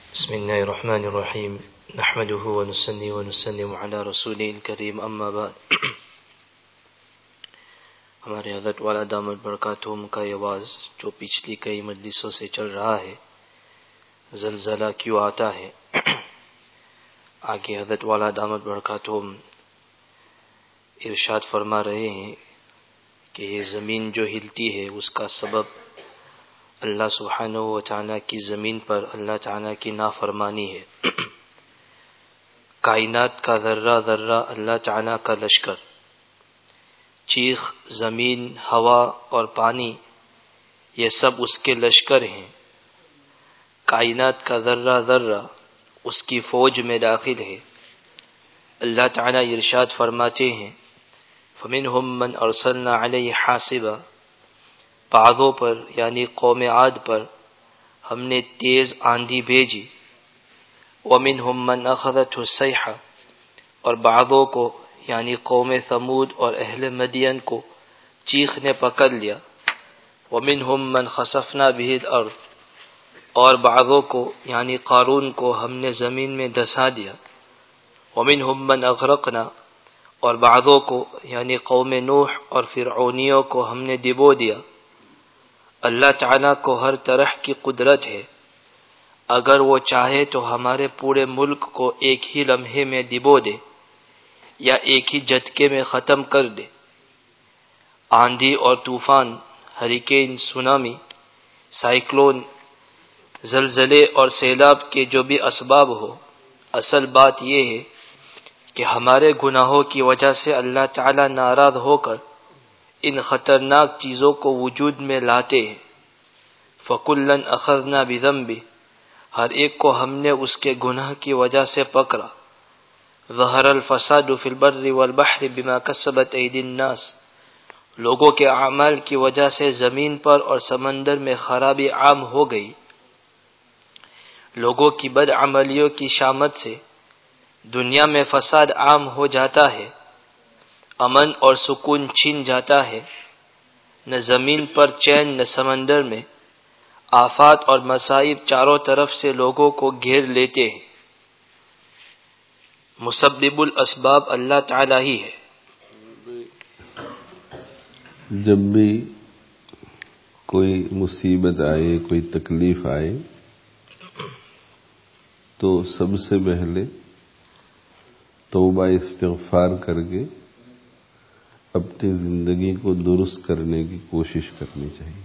بسم الله الرحمن الرحيم نحمده ونصلي ونسلم على رسوله الكريم اما بعد. ہمارے حضرت والا دامت برکاتہم کا یہ آواز جو پچھلی کئی مجلسوں سے چل رہا ہے، زلزلہ کیوں آتا ہے، آگے حضرت والا دامت برکاتہم ارشاد فرما رہے ہیں کہ یہ زمین جو ہلتی ہے اس کا سبب اللہ سبحانہ و تعالیٰ کی زمین پر اللہ تعالیٰ کی نافرمانی ہے. کائنات کا ذرہ ذرہ اللہ تعالیٰ کا لشکر، چیخ، زمین، ہوا اور پانی، یہ سب اس کے لشکر ہیں. کائنات کا ذرہ ذرہ اس کی فوج میں داخل ہے. اللہ تعالیٰ ارشاد فرماتے ہیں فَمِنْهُمْ مَنْ أَرْسَلْنَا عَلَيْهِ حَاصِبًا، بعضوں پر یعنی قوم عاد پر ہم نے تیز آندھی بھیجی. وَمِنْهُمْ مَنْ أَخَذَتْهُ الصَّيْحَةُ، اور بعضوں کو یعنی قوم ثمود اور اہل مدین کو چیخ نے پکڑ لیا. وَمِنْهُمْ مَنْ خَسَفْنَا بِهِ الْأَرْضَ، اور بعضوں کو یعنی قارون کو ہم نے زمین میں دھسا دیا. وَمِنْهُمْ مَنْ أَغْرَقْنَا، اور بعضوں کو یعنی قوم نوح اور فرعونیوں کو ہم نے ڈبو دیا. اللہ تعالیٰ کو ہر طرح کی قدرت ہے، اگر وہ چاہے تو ہمارے پورے ملک کو ایک ہی لمحے میں ڈبو دے یا ایک ہی جھٹکے میں ختم کر دے. آندھی اور طوفان، ہریکین، سونامی، سائیکلون، زلزلے اور سیلاب کے جو بھی اسباب ہو، اصل بات یہ ہے کہ ہمارے گناہوں کی وجہ سے اللہ تعالیٰ ناراض ہو کر ان خطرناک چیزوں کو وجود میں لاتے ہیں. فَكُلًّا أَخَذْنَا بِذَنبِهِ، ہر ایک کو ہم نے اس کے گناہ کی وجہ سے پکڑا. ظَهَرَ الْفَسَادُ فِي الْبَرِّ وَالْبَحْرِ بِمَا كَسَبَتْ أَيْدِي النَّاسِ، لوگوں کے اعمال کی وجہ سے زمین پر اور سمندر میں خرابی عام ہو گئی. لوگوں کی بد عملیوں کی شامت سے دنیا میں فساد عام ہو جاتا ہے، امن اور سکون چھین جاتا ہے. نہ زمین پر چین نہ سمندر میں، آفات اور مصائب چاروں طرف سے لوگوں کو گھیر لیتے ہیں. مسبب الاسباب اللہ تعالیٰ ہی ہے. جب بھی کوئی مصیبت آئے، کوئی تکلیف آئے، تو سب سے پہلے توبہ استغفار کر کے اپنی زندگی کو درست کرنے کی کوشش کرنی چاہیے.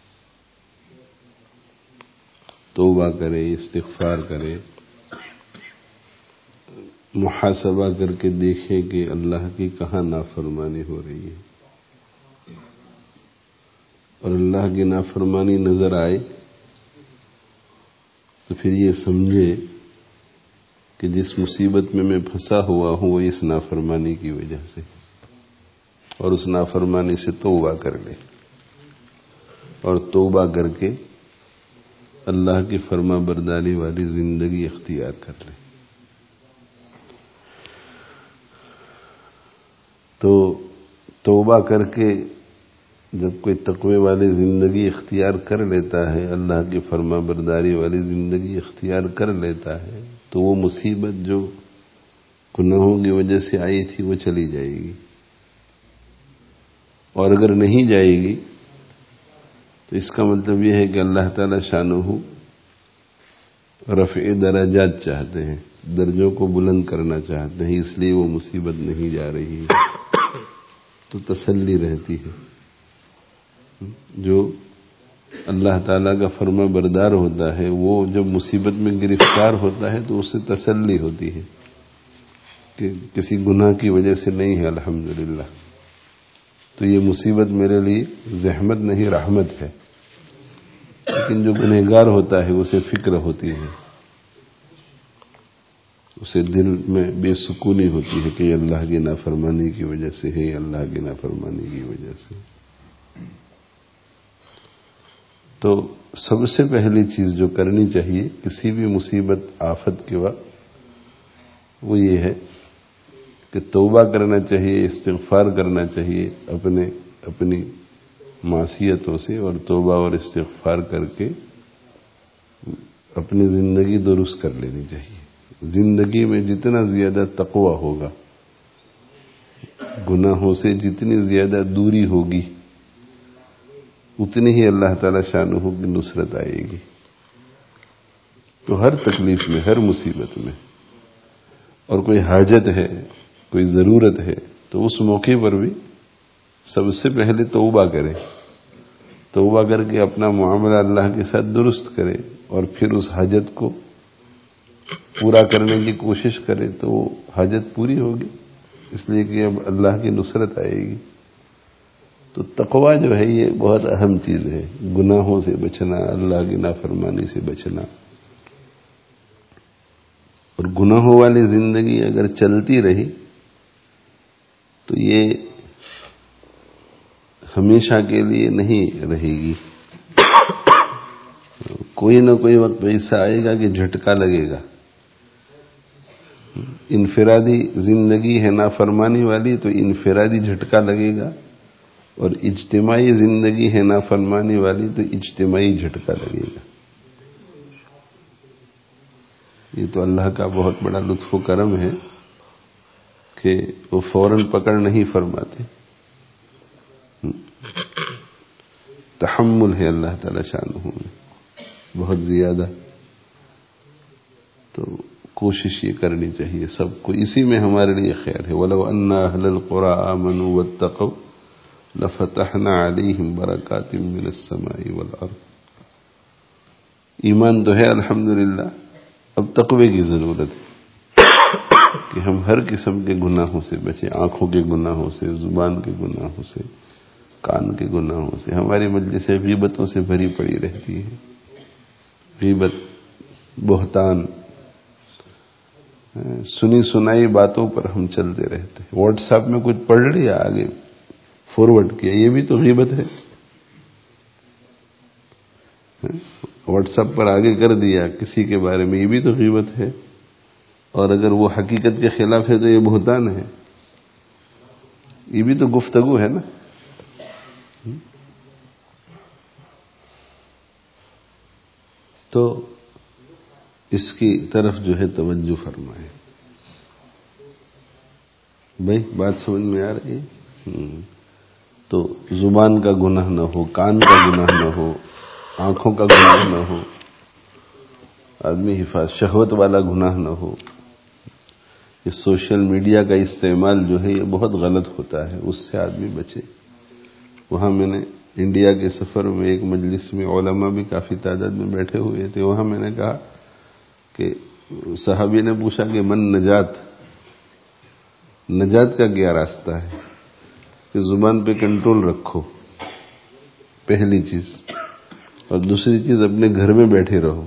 توبہ کرے، استغفار کرے، محاسبہ کر کے دیکھے کہ اللہ کی کہاں نافرمانی ہو رہی ہے، اور اللہ کی نافرمانی نظر آئے تو پھر یہ سمجھے کہ جس مصیبت میں پھنسا ہوا ہوں وہ اس نافرمانی کی وجہ سے، اور اس نافرمانی سے توبہ کر لے، اور توبہ کر کے اللہ کی فرما برداری والی زندگی اختیار کر لے. تو توبہ کر کے جب کوئی تقوی والی زندگی اختیار کر لیتا ہے، اللہ کی فرما برداری والی زندگی اختیار کر لیتا ہے، تو وہ مصیبت جو گناہوں کی وجہ سے آئی تھی وہ چلی جائے گی. اور اگر نہیں جائے گی تو اس کا مطلب یہ ہے کہ اللہ تعالی شانہ رفع درجات چاہتے ہیں، درجوں کو بلند کرنا چاہتے ہیں، اس لیے وہ مصیبت نہیں جا رہی ہے. تو تسلی رہتی ہے. جو اللہ تعالیٰ کا فرما بردار ہوتا ہے وہ جب مصیبت میں گرفتار ہوتا ہے تو اسے تسلی ہوتی ہے کہ کسی گناہ کی وجہ سے نہیں ہے، الحمدللہ. تو یہ مصیبت میرے لیے زحمت نہیں، رحمت ہے. لیکن جو گنہگار ہوتا ہے اسے فکر ہوتی ہے، اسے دل میں بے سکونی ہوتی ہے کہ یہ اللہ کی نافرمانی کی وجہ سے ہے، اللہ کی نافرمانی کی وجہ سے. تو سب سے پہلی چیز جو کرنی چاہیے کسی بھی مصیبت آفت کے وقت وہ یہ ہے کہ توبہ کرنا چاہیے، استغفار کرنا چاہیے اپنی معصیتوں سے، اور توبہ اور استغفار کر کے اپنی زندگی درست کر لینی چاہیے۔ زندگی میں جتنا زیادہ تقوی ہوگا، گناہوں سے جتنی زیادہ دوری ہوگی، اتنی ہی اللہ تعالی شانہ کی نصرت آئے گی۔ تو ہر تکلیف میں، ہر مصیبت میں، اور کوئی حاجت ہے، کوئی ضرورت ہے، تو اس موقع پر بھی سب سے پہلے توبہ کرے، توبہ کر کے اپنا معاملہ اللہ کے ساتھ درست کرے، اور پھر اس حاجت کو پورا کرنے کی کوشش کرے تو وہ حاجت پوری ہوگی، اس لیے کہ اب اللہ کی نصرت آئے گی۔ تو تقوی جو ہے یہ بہت اہم چیز ہے، گناہوں سے بچنا، اللہ کی نافرمانی سے بچنا۔ اور گناہوں والی زندگی اگر چلتی رہی تو یہ ہمیشہ کے لیے نہیں رہے گی، کوئی نہ کوئی وقت ایسا آئے گا کہ جھٹکا لگے گا۔ انفرادی زندگی ہے نافرمانی والی تو انفرادی جھٹکا لگے گا، اور اجتماعی زندگی ہے نافرمانی والی تو اجتماعی جھٹکا لگے گا۔ یہ تو اللہ کا بہت بڑا لطف و کرم ہے کہ وہ فوراً پکڑ نہیں فرماتے، تحمل ہے اللہ تعالی شانہ میں بہت زیادہ۔ تو کوشش یہ کرنی چاہیے سب کو، اسی میں ہمارے لیے خیر ہے۔ وَلَوْ أَنَّ أَهْلَ الْقُرَىٰ آمَنُوا وَاتَّقَوْا لَفَتَحْنَا عَلَيْهِمْ بَرَكَاتٍ مِّنَ السَّمَاءِ وَالْأَرْضِ۔ ایمان تو ہے الحمدللہ، اب تقوی کی ضرورت ہے کہ ہم ہر قسم کے گناہوں سے بچیں، آنکھوں کے گناہوں سے، زبان کے گناہوں سے، کان کے گناہوں سے۔ ہماری مجلسیں غیبتوں سے بھری پڑی رہتی ہیں، غیبت، بہتان، سنی سنائی باتوں پر ہم چلتے رہتے ہیں۔ واٹس ایپ میں کچھ پڑھ لیا، آگے فارورڈ کیا، یہ بھی تو غیبت ہے۔ واٹس ایپ پر آگے کر دیا کسی کے بارے میں، یہ بھی تو غیبت ہے، اور اگر وہ حقیقت کے خلاف ہے تو یہ بہتان ہے، یہ بھی تو گفتگو ہے نا۔ تو اس کی طرف جو ہے توجہ فرمائیں۔ بھائی بات سمجھ میں آ رہی ہے؟ تو زبان کا گناہ نہ ہو، کان کا گناہ نہ ہو، آنکھوں کا گناہ نہ ہو، آدمی حفاظت، شہوت والا گناہ نہ ہو۔ یہ سوشل میڈیا کا استعمال جو ہے یہ بہت غلط ہوتا ہے، اس سے آدمی بچے۔ وہاں میں نے انڈیا کے سفر میں ایک مجلس میں علماء بھی کافی تعداد میں بیٹھے ہوئے تھے، وہاں میں نے کہا کہ صحابی نے پوچھا کہ من نجات، نجات کا کیا راستہ ہے؟ کہ زبان پہ کنٹرول رکھو، پہلی چیز، اور دوسری چیز اپنے گھر میں بیٹھے رہو۔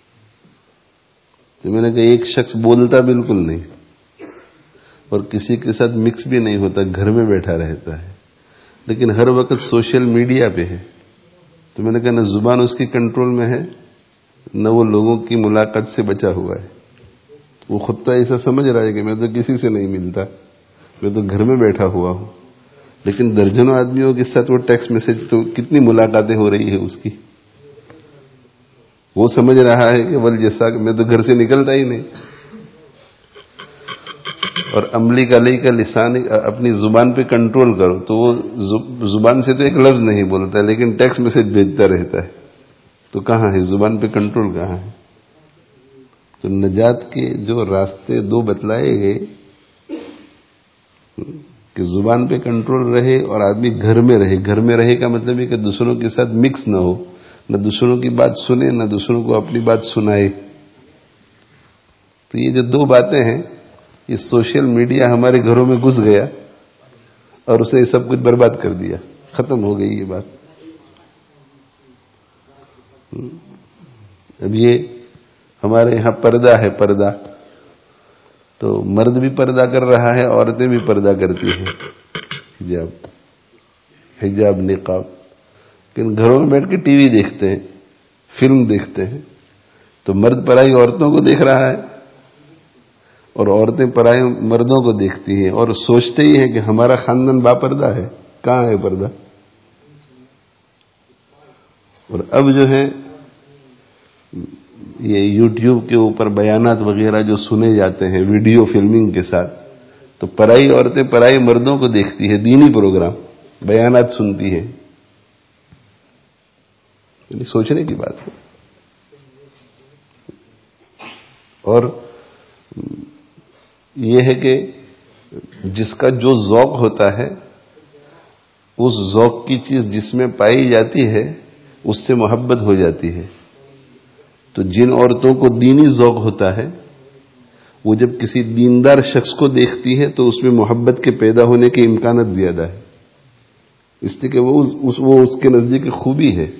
تو میں نے کہا ایک شخص بولتا بالکل نہیں اور کسی کے ساتھ مکس بھی نہیں ہوتا، گھر میں بیٹھا رہتا ہے، لیکن ہر وقت سوشل میڈیا پہ ہے۔ تو میں نے کہا نہ زبان اس کی کنٹرول میں ہے، نہ وہ لوگوں کی ملاقات سے بچا ہوا ہے۔ وہ خود تو ایسا سمجھ رہا ہے کہ میں تو کسی سے نہیں ملتا، میں تو گھر میں بیٹھا ہوا ہوں، لیکن درجنوں آدمیوں کے ساتھ وہ ٹیکسٹ میسج، تو کتنی ملاقاتیں ہو رہی ہے اس کی۔ وہ سمجھ رہا ہے کہ ول جیسا کہ میں تو گھر سے نکلتا ہی نہیں، اور عملی کا لئی کا لسان، اپنی زبان پہ کنٹرول کرو، تو وہ زبان سے تو ایک لفظ نہیں بولتا لیکن ٹیکسٹ میسج بھیجتا رہتا ہے۔ تو کہاں ہے زبان پہ کنٹرول، کہاں ہے؟ تو نجات کے جو راستے دو بتلائے گئے کہ زبان پہ کنٹرول رہے اور آدمی گھر میں رہے۔ گھر میں رہے کا مطلب ہے کہ دوسروں کے ساتھ مکس نہ ہو، نہ دوسروں کی بات سنے، نہ دوسروں کو اپنی بات سنائے۔ تو یہ جو دو باتیں ہیں، یہ سوشل میڈیا ہمارے گھروں میں گھس گیا اور اسے سب کچھ برباد کر دیا، ختم ہو گئی یہ بات۔ اب یہ ہمارے یہاں پردہ ہے، پردہ تو مرد بھی پردہ کر رہا ہے، عورتیں بھی پردہ کرتی ہیں، حجاب، نقاب، لیکن گھروں میں بیٹھ کے ٹی وی دیکھتے ہیں، فلم دیکھتے ہیں، تو مرد پرائی عورتوں کو دیکھ رہا ہے اور عورتیں پرائے مردوں کو دیکھتی ہیں، اور سوچتے ہی ہیں کہ ہمارا خاندان با پردہ ہے، کہاں ہے پردہ؟ اور اب جو ہے یہ یوٹیوب کے اوپر بیانات وغیرہ جو سنے جاتے ہیں ویڈیو فلمنگ کے ساتھ، تو پرائی عورتیں پرائی مردوں کو دیکھتی ہے، دینی پروگرام بیانات سنتی ہے. یعنی سوچنے کی بات ہے. اور یہ ہے کہ جس کا جو ذوق ہوتا ہے، اس ذوق کی چیز جس میں پائی جاتی ہے اس سے محبت ہو جاتی ہے. تو جن عورتوں کو دینی ذوق ہوتا ہے وہ جب کسی دیندار شخص کو دیکھتی ہے تو اس میں محبت کے پیدا ہونے کے امکانات زیادہ ہے، اس لیے کہ وہ اس کے نزدیک خوبی ہے.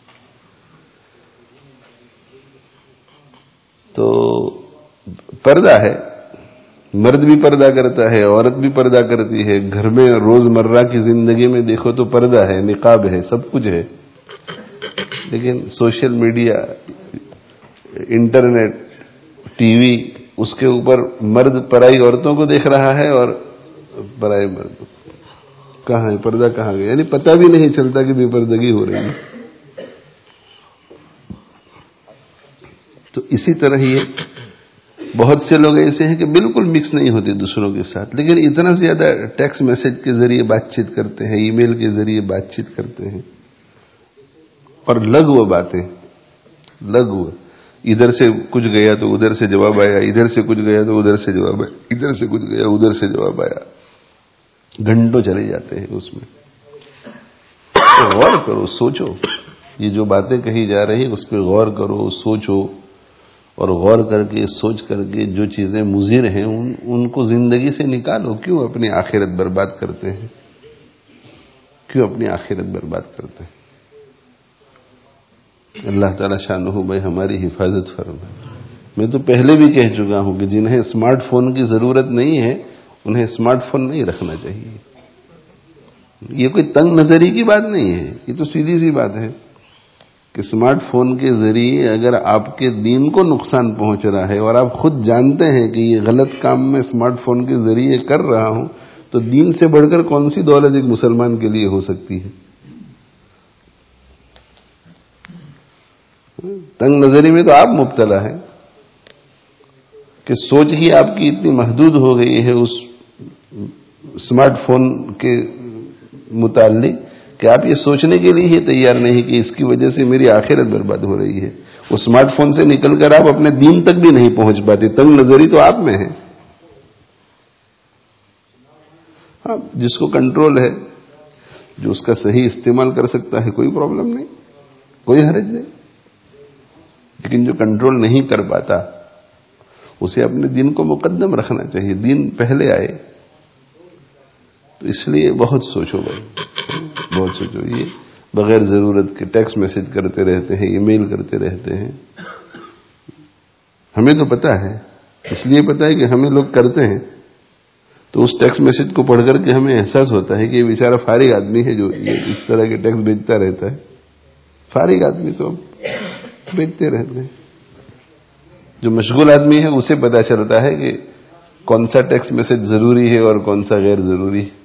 تو پردہ ہے، مرد بھی پردہ کرتا ہے، عورت بھی پردہ کرتی ہے. گھر میں روزمرہ کی زندگی میں دیکھو تو پردہ ہے، نقاب ہے، سب کچھ ہے. لیکن social media, internet, T V, اس کے اوپر مرد پرائی عورتوں کو دیکھ رہا ہے اور پرائی مرد کہاں ہے، پردہ کہاں گیا، یعنی پتہ بھی نہیں چلتا کہ بے پردگی ہو رہی ہے. تو اسی طرح یہ بہت سے لوگ ایسے ہیں کہ بالکل مکس نہیں ہوتے دوسروں کے ساتھ، لیکن اتنا زیادہ ٹیکسٹ میسج کے ذریعے بات چیت کرتے ہیں، ای میل کے ذریعے بات چیت کرتے ہیں، اور لغو باتیں، لغو، ادھر سے کچھ گیا تو ادھر سے جواب آیا، ادھر سے کچھ گیا تو ادھر سے جواب آیا، ادھر سے کچھ گیا ادھر سے جواب آیا. گھنٹوں چلے جاتے ہیں اس میں. تو غور کرو، سوچو، یہ جو باتیں کہی جا رہی اس پہ غور کرو، سوچو، اور غور کر کے سوچ کر کے جو چیزیں مضر ہیں ان کو زندگی سے نکالو. کیوں اپنی آخرت برباد کرتے ہیں؟ کیوں اپنی آخرت برباد کرتے ہیں؟ اللہ تعالی شانہ بھائی ہماری حفاظت فرمائے. میں تو پہلے بھی کہہ چکا ہوں کہ جنہیں اسمارٹ فون کی ضرورت نہیں ہے انہیں اسمارٹ فون نہیں رکھنا چاہیے. یہ کوئی تنگ نظری کی بات نہیں ہے، یہ تو سیدھی سی بات ہے کہ اسمارٹ فون کے ذریعے اگر آپ کے دین کو نقصان پہنچ رہا ہے اور آپ خود جانتے ہیں کہ یہ غلط کام میں اسمارٹ فون کے ذریعے کر رہا ہوں، تو دین سے بڑھ کر کون سی دولت ایک مسلمان کے لیے ہو سکتی ہے؟ تنگ نظری میں تو آپ مبتلا ہیں کہ سوچ ہی آپ کی اتنی محدود ہو گئی ہے اس اسمارٹ فون کے متعلق کہ آپ یہ سوچنے کے لیے ہی تیار نہیں کہ اس کی وجہ سے میری آخرت برباد ہو رہی ہے. وہ اسمارٹ فون سے نکل کر آپ اپنے دین تک بھی نہیں پہنچ پاتے. تنگ نظری تو آپ میں ہے. ہاں، جس کو کنٹرول ہے، جو اس کا صحیح استعمال کر سکتا ہے، کوئی پرابلم نہیں، کوئی حرج نہیں. لیکن جو کنٹرول نہیں کر پاتا اسے اپنے دین کو مقدم رکھنا چاہیے. دین پہلے آئے. تو اس لیے بہت سوچو بھائی، بہت سوچو. یہ بغیر ضرورت کے ٹیکسٹ میسج کرتے رہتے ہیں، ای میل کرتے رہتے ہیں. ہمیں تو پتا ہے، اس لیے پتا ہے کہ ہمیں لوگ کرتے ہیں. تو اس ٹیکسٹ میسج کو پڑھ کر کے ہمیں احساس ہوتا ہے کہ یہ بیچارہ فارغ آدمی ہے جو یہ اس طرح کے ٹیکسٹ بھیجتا رہتا ہے. فارغ آدمی تو بھیجتے رہتے ہیں. جو مشغول آدمی ہے اسے پتا چلتا ہے کہ کون سا ٹیکسٹ میسج ضروری ہے اور کون سا غیر ضروری ہے،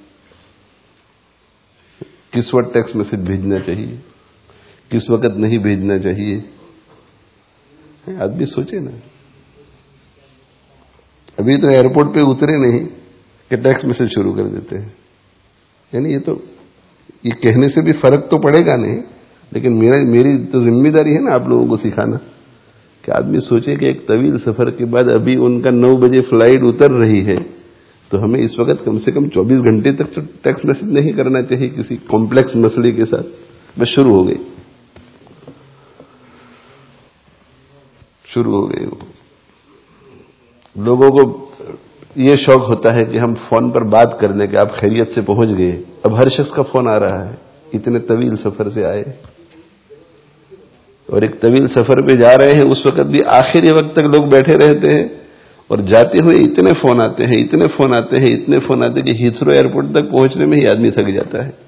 کس وقت ٹیکسٹ میسج بھیجنا چاہیے، کس وقت نہیں بھیجنا چاہیے. آدمی سوچے نا. ابھی تو ایئرپورٹ پہ اترے نہیں کہ ٹیکسٹ میسج شروع کر دیتے ہیں. یعنی یہ کہنے سے بھی فرق تو پڑے گا نہیں، لیکن میری تو ذمہ داری ہے نا آپ لوگوں کو سکھانا کہ آدمی سوچے کہ ایک طویل سفر کے بعد ابھی ان کا 9 بجے فلائٹ اتر رہی ہے، تو ہمیں اس وقت کم سے کم 24 گھنٹے تک ٹیکسٹ میسج نہیں کرنا چاہیے کسی کمپلیکس مسئلے کے ساتھ. بس شروع ہو گئی. لوگوں کو یہ شوق ہوتا ہے کہ ہم فون پر بات کر لیں کہ آپ خیریت سے پہنچ گئے. اب ہر شخص کا فون آ رہا ہے. اتنے طویل سفر سے آئے اور ایک طویل سفر پہ جا رہے ہیں، اس وقت بھی آخری وقت تک لوگ بیٹھے رہتے ہیں اور جاتے ہوئے اتنے فون آتے ہیں، اتنے فون آتے ہیں، اتنے فون آتے ہیں کہ ہیتھرو ایئرپورٹ تک پہنچنے میں ہی آدمی تھک جاتا ہے.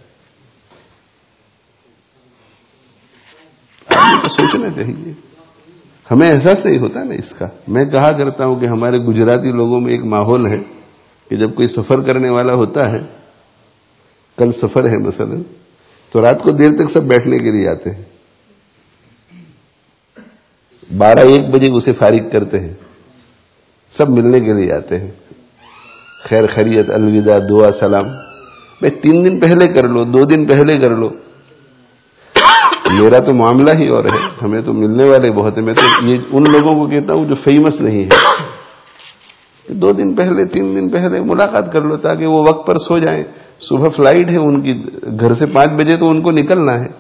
آدمی کو سوچنا چاہیے. ہمیں احساس نہیں ہوتا نا اس کا. میں کہا کرتا ہوں کہ ہمارے گجراتی لوگوں میں ایک ماحول ہے کہ جب کوئی سفر کرنے والا ہوتا ہے، کل سفر ہے مثلا، تو رات کو دیر تک سب بیٹھنے کے لیے آتے ہیں. 12-1 بجے اسے فارغ کرتے ہیں، سب ملنے کے لیے آتے ہیں، خیر خیریت، الوداع، دعا، سلام. بھائی 3 دن پہلے کر لو، 2 دن پہلے کر لو. میرا تو معاملہ ہی اور ہے، ہمیں تو ملنے والے بہت ہیں. میں تو یہ ان لوگوں کو کہتا ہوں جو فیمس نہیں ہے، 2 دن پہلے 3 دن پہلے ملاقات کر لو تاکہ وہ وقت پر سو جائیں. صبح فلائٹ ہے ان کی، گھر سے 5 بجے تو ان کو نکلنا ہے.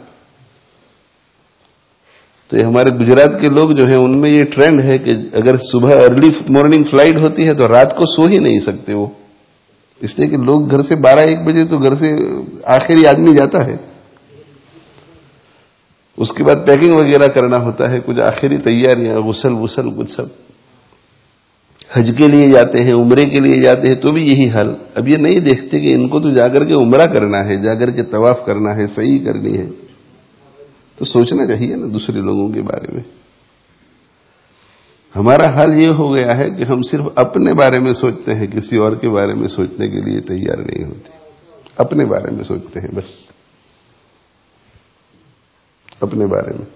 تو یہ ہمارے گجرات کے لوگ جو ہیں ان میں یہ ٹرینڈ ہے کہ اگر صبح ارلی مارننگ فلائٹ ہوتی ہے تو رات کو سو ہی نہیں سکتے وہ، اس لیے کہ لوگ گھر سے 12-1 بجے تو گھر سے آخری آدمی جاتا ہے. اس کے بعد پیکنگ وغیرہ کرنا ہوتا ہے، کچھ آخری تیاریاں، غسل کچھ سب. حج کے لیے جاتے ہیں، عمرے کے لیے جاتے ہیں تو بھی یہی حال. اب یہ نہیں دیکھتے کہ ان کو تو جا کر کے عمرہ کرنا ہے، جا کر کے طواف کرنا ہے، صحیح کرنی ہے. تو سوچنا چاہیے نا دوسرے لوگوں کے بارے میں. ہمارا حال یہ ہو گیا ہے کہ ہم صرف اپنے بارے میں سوچتے ہیں، کسی اور کے بارے میں سوچنے کے لیے تیار نہیں ہوتے. اپنے بارے میں سوچتے ہیں بس، اپنے بارے میں.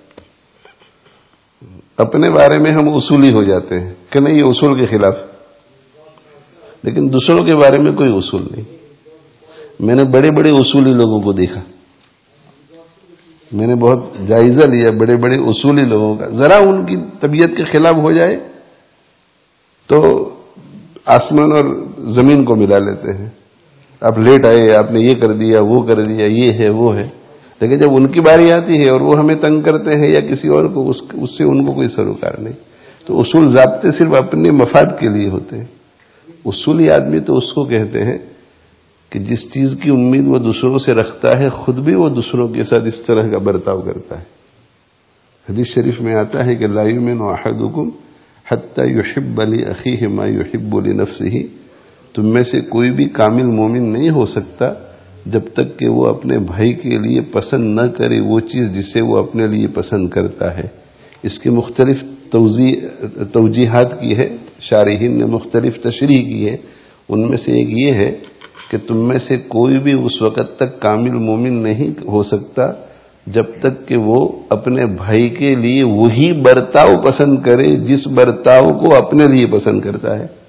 اپنے بارے میں ہم اصولی ہو جاتے ہیں کہ نہیں، یہ اصول کے خلاف. لیکن دوسروں کے بارے میں کوئی اصول نہیں. میں نے بڑے بڑے اصولی لوگوں کو دیکھا، میں نے بہت جائزہ لیا بڑے بڑے اصولی لوگوں کا. ذرا ان کی طبیعت کے خلاف ہو جائے تو آسمان اور زمین کو ملا لیتے ہیں. آپ لیٹ آئے، آپ نے یہ کر دیا، وہ کر دیا، یہ ہے وہ ہے. لیکن جب ان کی باری آتی ہے اور وہ ہمیں تنگ کرتے ہیں یا کسی اور کو، اس سے ان کو کوئی سروکار نہیں. تو اصول ضابطے صرف اپنے مفاد کے لیے ہوتے ہیں. اصولی آدمی تو اس کو کہتے ہیں کہ جس چیز کی امید وہ دوسروں سے رکھتا ہے، خود بھی وہ دوسروں کے ساتھ اس طرح کا برتاؤ کرتا ہے. حدیث شریف میں آتا ہے کہ لا یؤمن احدکم حتی یحب لاخیہ ما یحب لنفسہ. تم میں سے کوئی بھی کامل مومن نہیں ہو سکتا جب تک کہ وہ اپنے بھائی کے لیے پسند نہ کرے وہ چیز جسے وہ اپنے لیے پسند کرتا ہے. اس کی مختلف توجیحات کی ہے، شارحین نے مختلف تشریح کی ہے. ان میں سے ایک یہ ہے کہ تم میں سے کوئی بھی اس وقت تک کامل مومن نہیں ہو سکتا جب تک کہ وہ اپنے بھائی کے لیے وہی برتاؤ پسند کرے جس برتاؤ کو اپنے لیے پسند کرتا ہے.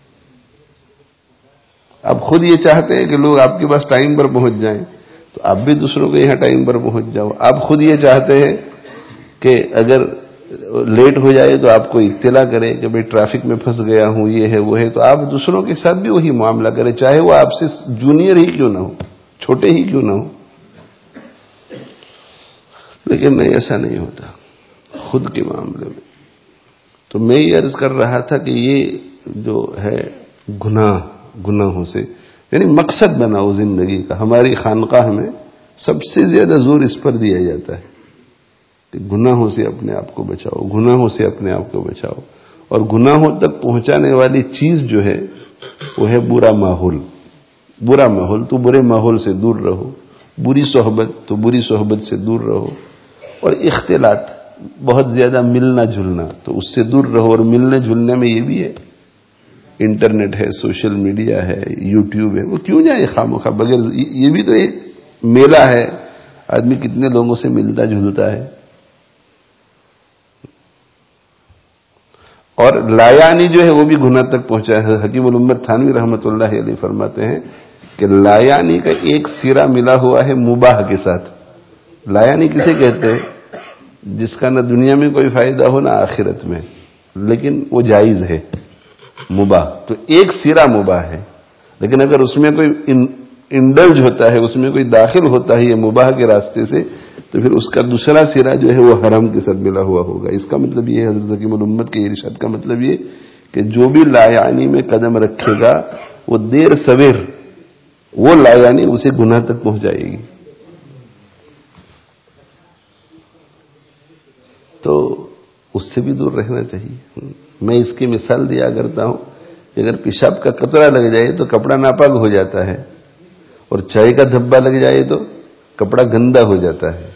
آپ خود یہ چاہتے ہیں کہ لوگ آپ کے پاس ٹائم پر پہنچ جائیں تو آپ بھی دوسروں کے یہاں ٹائم پر پہنچ جاؤ. آپ خود یہ چاہتے ہیں کہ اگر لیٹ ہو جائے تو آپ کو اطلاع کرے کہ بھئی ٹریفک میں پھنس گیا ہوں، یہ ہے وہ ہے. تو آپ دوسروں کے ساتھ بھی وہی معاملہ کریں، چاہے وہ آپ سے جونیئر ہی کیوں نہ ہو، چھوٹے ہی کیوں نہ ہو. لیکن نہیں، ایسا نہیں ہوتا خود کے معاملے میں. تو میں یہ عرض کر رہا تھا کہ یہ جو ہے گناہوں سے، یعنی مقصد بناؤ زندگی کا. ہماری خانقاہ میں سب سے زیادہ زور اس پر دیا جاتا ہے کہ گناہوں سے اپنے آپ کو بچاؤ، گناہوں سے اپنے آپ کو بچاؤ. اور گناہوں تک پہنچانے والی چیز جو ہے وہ ہے برا ماحول. برا ماحول تو برے ماحول سے دور رہو، بری صحبت تو بری صحبت سے دور رہو. اور اختلاط، بہت زیادہ ملنا جلنا تو اس سے دور رہو. اور ملنے جلنے میں یہ بھی ہے، انٹرنیٹ ہے، سوشل میڈیا ہے، یوٹیوب ہے، وہ کیوں جائے خامخواہ بغیر. یہ بھی تو ایک میلہ ہے، آدمی کتنے لوگوں سے ملتا جلتا ہے. اور لایانی جو ہے وہ بھی گناہ تک پہنچا ہے. حکیم الامت تھانوی رحمۃ اللہ علیہ فرماتے ہیں کہ لایانی کا ایک سرا ملا ہوا ہے مباح کے ساتھ. لایانی کسے کہتے ہیں؟ جس کا نہ دنیا میں کوئی فائدہ ہو نہ آخرت میں، لیکن وہ جائز ہے، مباح. تو ایک سرا مباح ہے، لیکن اگر اس میں کوئی انڈلج ہوتا ہے، اس میں کوئی داخل ہوتا ہے یہ مباح کے راستے سے، تو پھر اس کا دوسرا سرا جو ہے وہ حرام کے ساتھ ملا ہوا ہوگا. اس کا مطلب یہ ہے، حضرت حکیم الامت کے ارشاد کا مطلب یہ کہ جو بھی لایانی میں قدم رکھے گا وہ دیر سویر وہ لایانی اسے گناہ تک پہنچائے گی. تو اس سے بھی دور رہنا چاہیے. میں اس کی مثال دیا کرتا ہوں کہ اگر پیشاب کا قطرہ لگ جائے تو کپڑا ناپاک ہو جاتا ہے، اور چائے کا دھبا لگ جائے تو کپڑا گندا ہو جاتا ہے.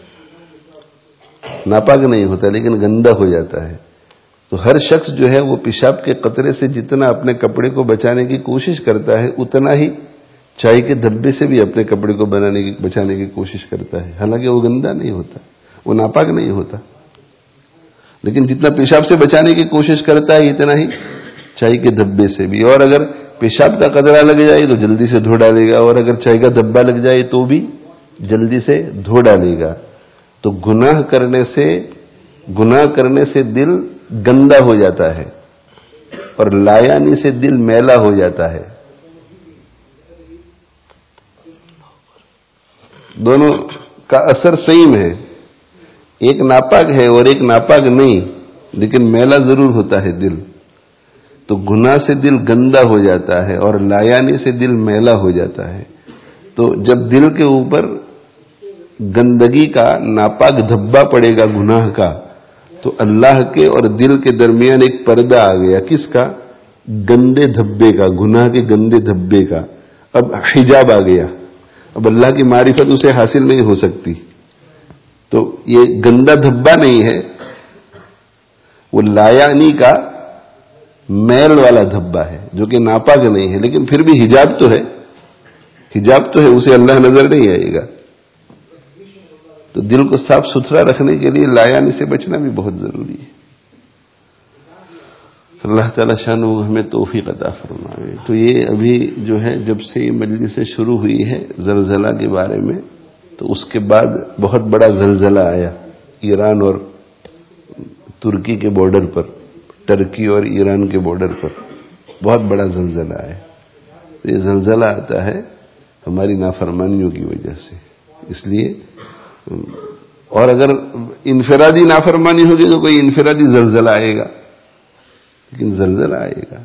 ناپاک نہیں ہوتا لیکن گندا ہو جاتا ہے. تو ہر شخص جو ہے وہ پیشاب کے قطرے سے جتنا اپنے کپڑے کو بچانے کی کوشش کرتا ہے اتنا ہی چائے کے دھبے سے بھی اپنے کپڑے کو بچانے کی کوشش کرتا ہے. حالانکہ وہ گندا نہیں ہوتا، وہ ناپاک نہیں ہوتا. لیکن جتنا پیشاب سے بچانے کی کوشش کرتا ہے اتنا ہی چائے کے دھبے سے بھی. اور اگر پیشاب کا قطرہ لگ جائے تو جلدی سے دھو ڈالے گا, اور اگر چائے کا دھبا لگ جائے تو بھی جلدی سے دھو ڈالے گا. تو گناہ کرنے سے دل گندا ہو جاتا ہے اور لایانی سے دل میلا ہو جاتا ہے. دونوں کا اثر سیم ہے, ایک ناپاک ہے اور ایک ناپاک نہیں, لیکن میلا ضرور ہوتا ہے دل. تو گناہ سے دل گندا ہو جاتا ہے اور لایانی سے دل میلا ہو جاتا ہے. تو جب دل کے اوپر گندگی کا ناپاک دھبا پڑے گا گناہ کا, تو اللہ کے اور دل کے درمیان ایک پردہ آ گیا. کس کا؟ گندے دھبے کا, گناہ کے گندے دھبے کا. اب حجاب آ گیا, اب اللہ کی معرفت اسے حاصل نہیں ہو سکتی. تو یہ گندا دھبا نہیں ہے, وہ لایانی کا میل والا دھبا ہے جو کہ ناپاک نہیں ہے, لیکن پھر بھی حجاب تو ہے, حجاب تو ہے, اسے اللہ نظر نہیں آئے گا. تو دل کو صاف ستھرا رکھنے کے لیے لایانی سے بچنا بھی بہت ضروری ہے. اللہ تعالیٰ شان ہمیں توفیق عطا فرمائے. تو یہ ابھی جو ہے جب سے یہ مجلس شروع ہوئی ہے زلزلہ کے بارے میں, تو اس کے بعد بہت بڑا زلزلہ آیا ایران اور ترکی کے بارڈر پر, ٹرکی اور ایران کے بارڈر پر بہت بڑا زلزلہ آیا. تو یہ زلزلہ آتا ہے ہماری نافرمانیوں کی وجہ سے. اس لیے اور اگر انفرادی نافرمانی ہوگی تو کوئی انفرادی زلزلہ آئے گا, لیکن زلزلہ آئے گا.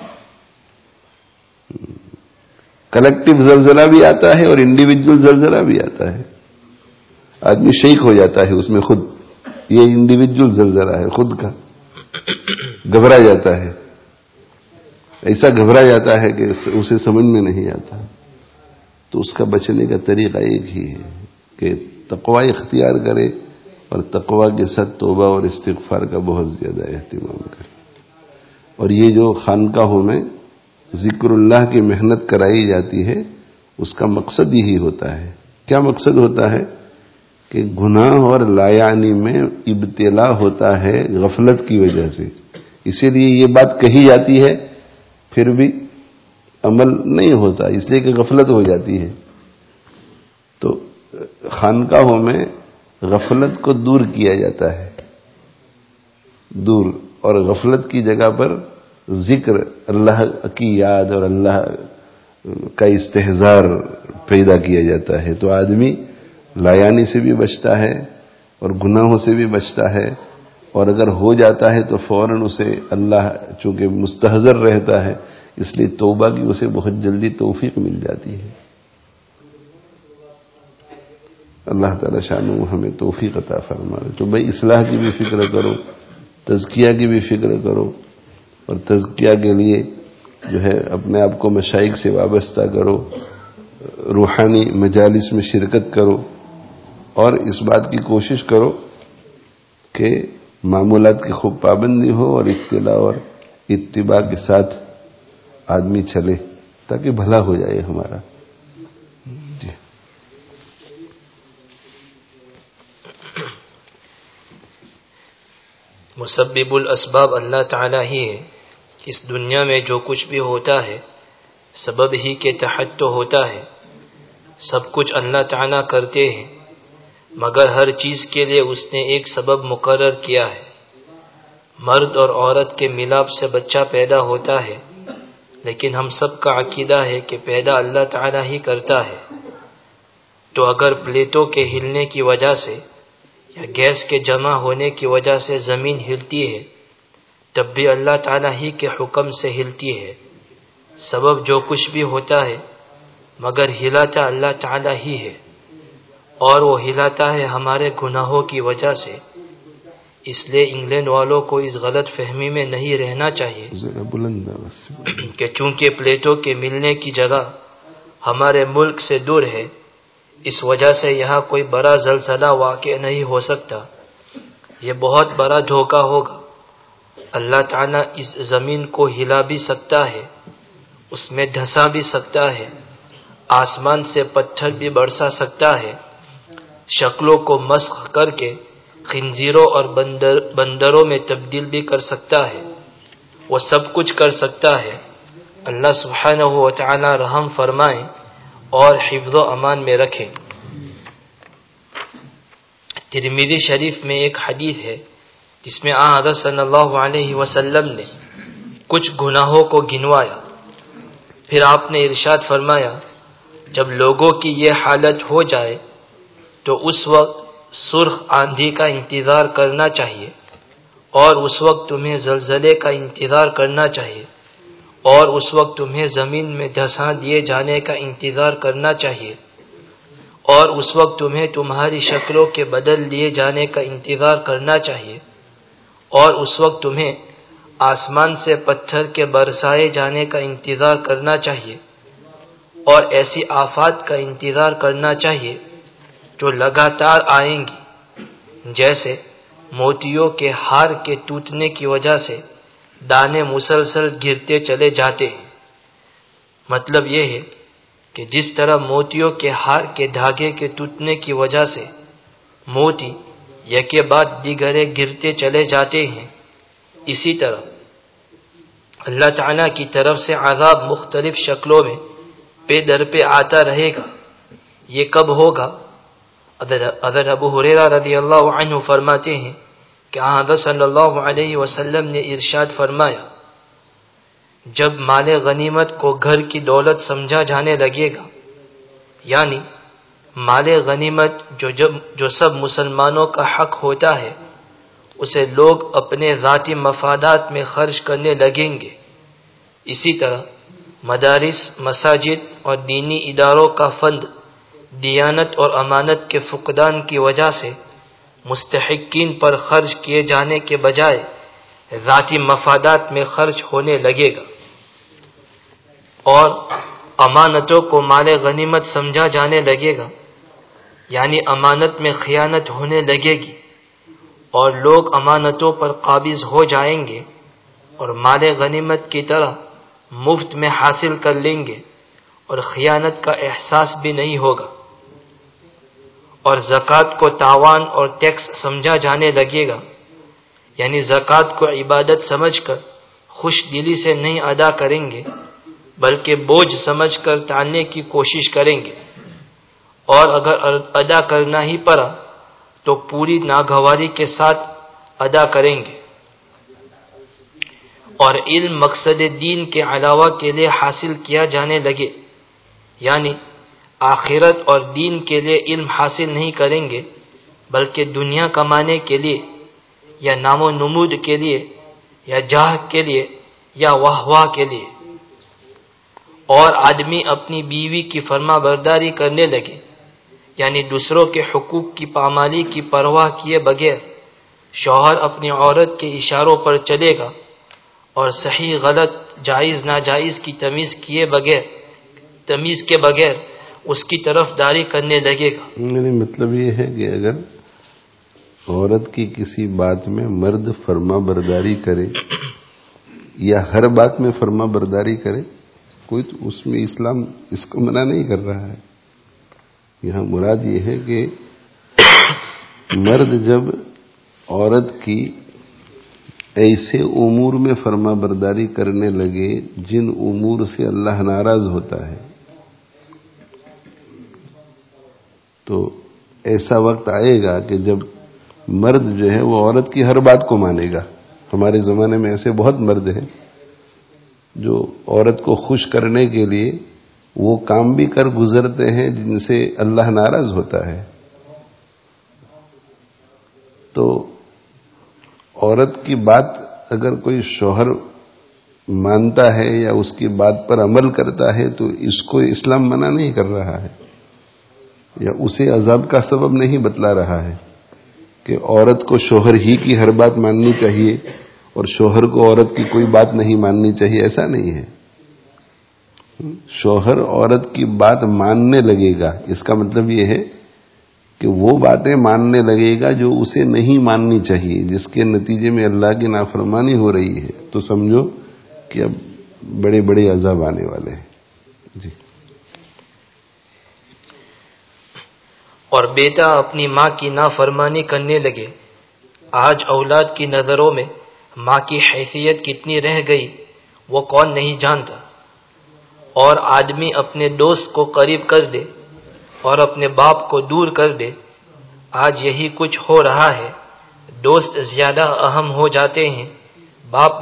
کلیکٹیو زلزلہ بھی آتا ہے اور انڈیویجول زلزلہ بھی آتا ہے. آدمی شیک ہو جاتا ہے اس میں خود, یہ انڈیویجول زلزلہ ہے, خود کا گھبرا جاتا ہے, ایسا گھبرا جاتا ہے کہ اسے سمجھ میں نہیں آتا. تو اس کا بچنے کا طریقہ ایک ہی ہے کہ تقوی اختیار کرے اور تقوی کے ساتھ توبہ اور استغفار کا بہت زیادہ اہتمام کرے. اور یہ جو خانقاہوں میں ذکر اللہ کی محنت کرائی جاتی ہے اس کا مقصد یہی ہوتا ہے. کیا مقصد ہوتا ہے؟ کہ گناہ اور لایانی میں ابتلا ہوتا ہے غفلت کی وجہ سے. اسی لیے یہ بات کہی جاتی ہے پھر بھی عمل نہیں ہوتا, اس لیے کہ غفلت ہو جاتی ہے. تو خانقاہوں میں غفلت کو دور کیا جاتا ہے, دور, اور غفلت کی جگہ پر ذکر, اللہ کی یاد اور اللہ کا استحضار پیدا کیا جاتا ہے. تو آدمی لایانی سے بھی بچتا ہے اور گناہوں سے بھی بچتا ہے, اور اگر ہو جاتا ہے تو فوراً اسے اللہ چونکہ مستحضر رہتا ہے اس لیے توبہ کی اسے بہت جلدی توفیق مل جاتی ہے. اللہ تعالیٰ شانہ ہمیں توفیق عطا فرمائے. تو بھائی اصلاح کی بھی فکر کرو, تزکیہ کی بھی فکر کرو, اور تزکیہ کے لیے جو ہے اپنے آپ کو مشائخ سے وابستہ کرو, روحانی مجالس میں شرکت کرو, اور اس بات کی کوشش کرو کہ معمولات کی خوب پابندی ہو اور اطلاع اور اتباع کے ساتھ آدمی چلے تاکہ بھلا ہو جائے ہمارا. جی مسبب الاسباب اللہ تعالیٰ ہی ہے. اس دنیا میں جو کچھ بھی ہوتا ہے سبب ہی کے تحت تو ہوتا ہے. سب کچھ اللہ تعالیٰ کرتے ہیں, مگر ہر چیز کے لیے اس نے ایک سبب مقرر کیا ہے. مرد اور عورت کے ملاپ سے بچہ پیدا ہوتا ہے, لیکن ہم سب کا عقیدہ ہے کہ پیدا اللہ تعالیٰ ہی کرتا ہے. تو اگر پلیٹوں کے ہلنے کی وجہ سے یا گیس کے جمع ہونے کی وجہ سے زمین ہلتی ہے تب بھی اللہ تعالیٰ ہی کے حکم سے ہلتی ہے. سبب جو کچھ بھی ہوتا ہے مگر ہلاتا اللہ تعالیٰ ہی ہے, اور وہ ہلاتا ہے ہمارے گناہوں کی وجہ سے. اس لیے انگلینڈ والوں کو اس غلط فہمی میں نہیں رہنا چاہیے کہ چونکہ پلیٹوں کے ملنے کی جگہ ہمارے ملک سے دور ہے اس وجہ سے یہاں کوئی بڑا زلزلہ واقع نہیں ہو سکتا. یہ بہت بڑا دھوکہ ہوگا. اللہ تعالیٰ اس زمین کو ہلا بھی سکتا ہے, اس میں دھسا بھی سکتا ہے, آسمان سے پتھر بھی برسا سکتا ہے, شکلوں کو مسخ کر کے خنزیروں اور بندروں میں تبدیل بھی کر سکتا ہے، وہ سب کچھ کر سکتا ہے۔ اللہ سبحانہ و تعالی رحم فرمائے اور حفظ و امان میں رکھے۔ ترمذی شریف میں ایک حدیث ہے جس میں حضرت صلی اللہ علیہ وسلم نے کچھ گناہوں کو گنوایا، پھر آپ نے ارشاد فرمایا جب لوگوں کی یہ حالت ہو جائے تو اس وقت سرخ آندھی کا انتظار کرنا چاہیے، اور اس وقت تمہیں زلزلے کا انتظار کرنا چاہیے، اور اس وقت تمہیں زمین میں دھسا دیے جانے کا انتظار کرنا چاہیے، اور اس وقت تمہیں تمہاری شکلوں کے بدل دیے جانے کا انتظار کرنا چاہیے، اور اس وقت تمہیں آسمان سے پتھر کے برسائے جانے کا انتظار کرنا چاہیے، اور ایسی آفات کا انتظار کرنا چاہیے جو لگاتار آئیں گی، جیسے موتیوں کے ہار کے ٹوٹنے کی وجہ سے دانے مسلسل گرتے چلے جاتے ہیں۔ مطلب یہ ہے کہ جس طرح موتیوں کے ہار کے دھاگے کے ٹوٹنے کی وجہ سے موتی یکے بعد دیگرے گرتے چلے جاتے ہیں، اسی طرح اللہ تعالیٰ کی طرف سے عذاب مختلف شکلوں میں پے در پہ آتا رہے گا۔ یہ کب ہوگا؟ حضرت ابو ہریرہ رضی اللہ عنہ فرماتے ہیں کہ حضرت صلی اللہ علیہ وسلم نے ارشاد فرمایا جب مال غنیمت کو گھر کی دولت سمجھا جانے لگے گا، یعنی مال غنیمت جو سب مسلمانوں کا حق ہوتا ہے اسے لوگ اپنے ذاتی مفادات میں خرچ کرنے لگیں گے، اسی طرح مدارس، مساجد اور دینی اداروں کا فنڈ دیانت اور امانت کے فقدان کی وجہ سے مستحقین پر خرچ کیے جانے کے بجائے ذاتی مفادات میں خرچ ہونے لگے گا، اور امانتوں کو مال غنیمت سمجھا جانے لگے گا، یعنی امانت میں خیانت ہونے لگے گی، اور لوگ امانتوں پر قابض ہو جائیں گے اور مال غنیمت کی طرح مفت میں حاصل کر لیں گے، اور خیانت کا احساس بھی نہیں ہوگا، اور زکوٰۃ کو تاوان اور ٹیکس سمجھا جانے لگے گا، یعنی زکوٰۃ کو عبادت سمجھ کر خوش دلی سے نہیں ادا کریں گے بلکہ بوجھ سمجھ کر ٹالنے کی کوشش کریں گے، اور اگر ادا کرنا ہی پڑا تو پوری ناگواری کے ساتھ ادا کریں گے، اور علم مقصد دین کے علاوہ کے لیے حاصل کیا جانے لگے، یعنی آخرت اور دین کے لیے علم حاصل نہیں کریں گے بلکہ دنیا کمانے کے لیے یا نام و نمود کے لیے یا جاہ کے لیے یا واہ واہ کے لیے، اور آدمی اپنی بیوی کی فرما برداری کرنے لگے، یعنی دوسروں کے حقوق کی پامالی کی پرواہ کیے بغیر شوہر اپنی عورت کے اشاروں پر چلے گا، اور صحیح غلط جائز ناجائز کی تمیز کے بغیر اس کی طرف داری کرنے لگے گا۔ یعنی مطلب یہ ہے کہ اگر عورت کی کسی بات میں مرد فرما برداری کرے یا ہر بات میں فرما برداری کرے، کوئی تو اس میں اسلام اس کو منع نہیں کر رہا ہے۔ یہاں مراد یہ ہے کہ مرد جب عورت کی ایسے امور میں فرما برداری کرنے لگے جن امور سے اللہ ناراض ہوتا ہے، تو ایسا وقت آئے گا کہ جب مرد جو ہے وہ عورت کی ہر بات کو مانے گا۔ ہمارے زمانے میں ایسے بہت مرد ہیں جو عورت کو خوش کرنے کے لیے وہ کام بھی کر گزرتے ہیں جن سے اللہ ناراض ہوتا ہے۔ تو عورت کی بات اگر کوئی شوہر مانتا ہے یا اس کی بات پر عمل کرتا ہے تو اس کو اسلام منع نہیں کر رہا ہے یا اسے عذاب کا سبب نہیں بتلا رہا ہے کہ عورت کو شوہر ہی کی ہر بات ماننی چاہیے اور شوہر کو عورت کی کوئی بات نہیں ماننی چاہیے، ایسا نہیں ہے۔ شوہر عورت کی بات ماننے لگے گا، اس کا مطلب یہ ہے کہ وہ باتیں ماننے لگے گا جو اسے نہیں ماننی چاہیے، جس کے نتیجے میں اللہ کی نافرمانی ہو رہی ہے، تو سمجھو کہ اب بڑے بڑے عذاب آنے والے ہیں۔ جی۔ اور بیٹا اپنی ماں کی نافرمانی کرنے لگے آج اولاد کی نظروں میں ماں کی حیثیت کتنی رہ گئی وہ کون نہیں جانتا، اور آدمی اپنے دوست کو قریب کر دے اور اپنے باپ کو دور کر دے۔ آج یہی کچھ ہو رہا ہے، دوست زیادہ اہم ہو جاتے ہیں، باپ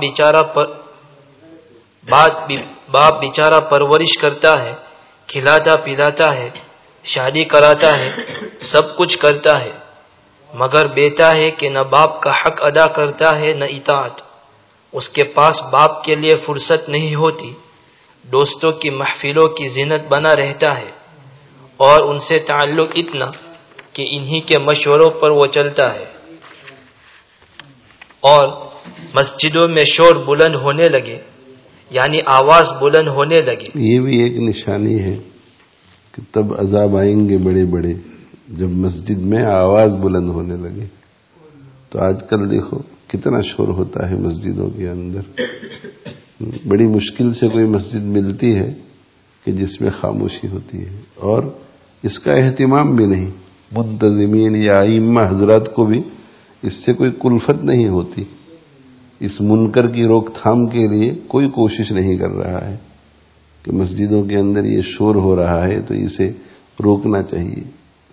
بیچارہ پرورش کرتا ہے، کھلاتا پلاتا ہے، شادی کراتا ہے، سب کچھ کرتا ہے، مگر بیٹا ہے کہ نہ باپ کا حق ادا کرتا ہے نہ اطاعت۔ اس کے پاس باپ کے لیے فرصت نہیں ہوتی، دوستوں کی محفلوں کی زینت بنا رہتا ہے، اور ان سے تعلق اتنا کہ انہی کے مشوروں پر وہ چلتا ہے، اور مسجدوں میں شور بلند ہونے لگے، یعنی آواز بلند ہونے لگے۔ یہ بھی ایک نشانی ہے کہ تب عذاب آئیں گے بڑے بڑے، جب مسجد میں آواز بلند ہونے لگے۔ تو آج کل دیکھو کتنا شور ہوتا ہے مسجدوں کے اندر، بڑی مشکل سے کوئی مسجد ملتی ہے کہ جس میں خاموشی ہوتی ہے، اور اس کا اہتمام بھی نہیں، منتظمین یا ائمہ حضرات کو بھی اس سے کوئی کلفت نہیں ہوتی، اس منکر کی روک تھام کے لیے کوئی کوشش نہیں کر رہا ہے کہ مسجدوں کے اندر یہ شور ہو رہا ہے تو اسے روکنا چاہیے۔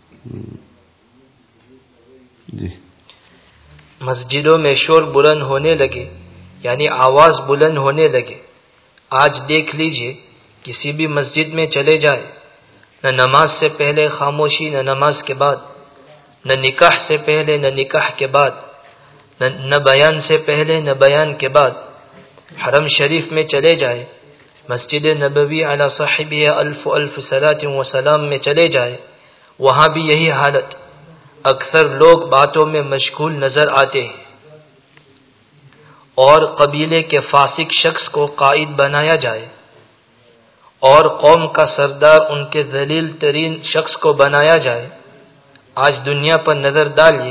جی، مسجدوں میں شور بلند ہونے لگے، یعنی آواز بلند ہونے لگے۔ آج دیکھ لیجئے، کسی بھی مسجد میں چلے جائے، نہ نماز سے پہلے خاموشی، نہ نماز کے بعد، نہ نکاح سے پہلے نہ نکاح کے بعد، نہ بیان سے پہلے نہ بیان کے بعد۔ حرم شریف میں چلے جائے، مسجد نبوی علی صاحبہ الف الف صلاۃ و سلام میں چلے جائے، وہاں بھی یہی حالت۔ اکثر لوگ باتوں میں مشغول نظر آتے ہیں، اور قبیلے کے فاسق شخص کو قائد بنایا جائے، اور قوم کا سردار ان کے ذلیل ترین شخص کو بنایا جائے۔ آج دنیا پر نظر ڈالیے،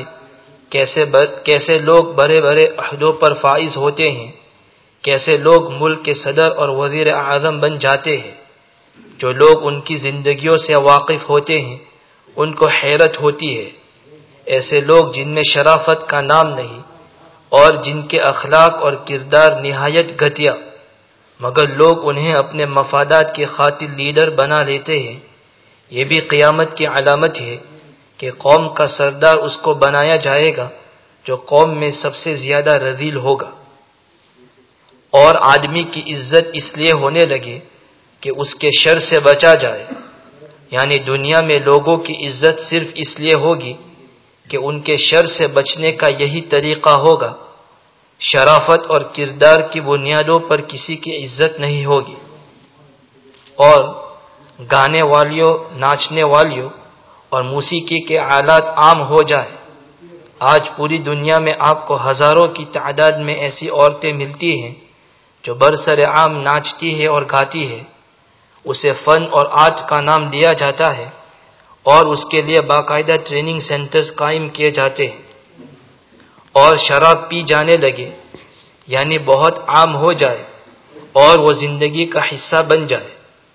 کیسے لوگ بڑے بڑے عہدوں پر فائز ہوتے ہیں، کیسے لوگ ملک کے صدر اور وزیر اعظم بن جاتے ہیں۔ جو لوگ ان کی زندگیوں سے واقف ہوتے ہیں ان کو حیرت ہوتی ہے۔ ایسے لوگ جن میں شرافت کا نام نہیں، اور جن کے اخلاق اور کردار نہایت گھٹیا، مگر لوگ انہیں اپنے مفادات کی خاطر لیڈر بنا لیتے ہیں۔ یہ بھی قیامت کی علامت ہے کہ قوم کا سردار اس کو بنایا جائے گا جو قوم میں سب سے زیادہ رذیل ہوگا۔ اور آدمی کی عزت اس لیے ہونے لگے کہ اس کے شر سے بچا جائے، یعنی دنیا میں لوگوں کی عزت صرف اس لیے ہوگی کہ ان کے شر سے بچنے کا یہی طریقہ ہوگا۔ شرافت اور کردار کی بنیادوں پر کسی کی عزت نہیں ہوگی۔ اور گانے والیوں، ناچنے والیوں اور موسیقی کے آلات عام ہو جائے۔ آج پوری دنیا میں آپ کو ہزاروں کی تعداد میں ایسی عورتیں ملتی ہیں جو برسر عام ناچتی ہے اور گاتی ہے۔ اسے فن اور آرٹ کا نام دیا جاتا ہے، اور اس کے لیے باقاعدہ ٹریننگ سینٹرز قائم کیے جاتے ہیں۔ اور شراب پی جانے لگے، یعنی بہت عام ہو جائے اور وہ زندگی کا حصہ بن جائے،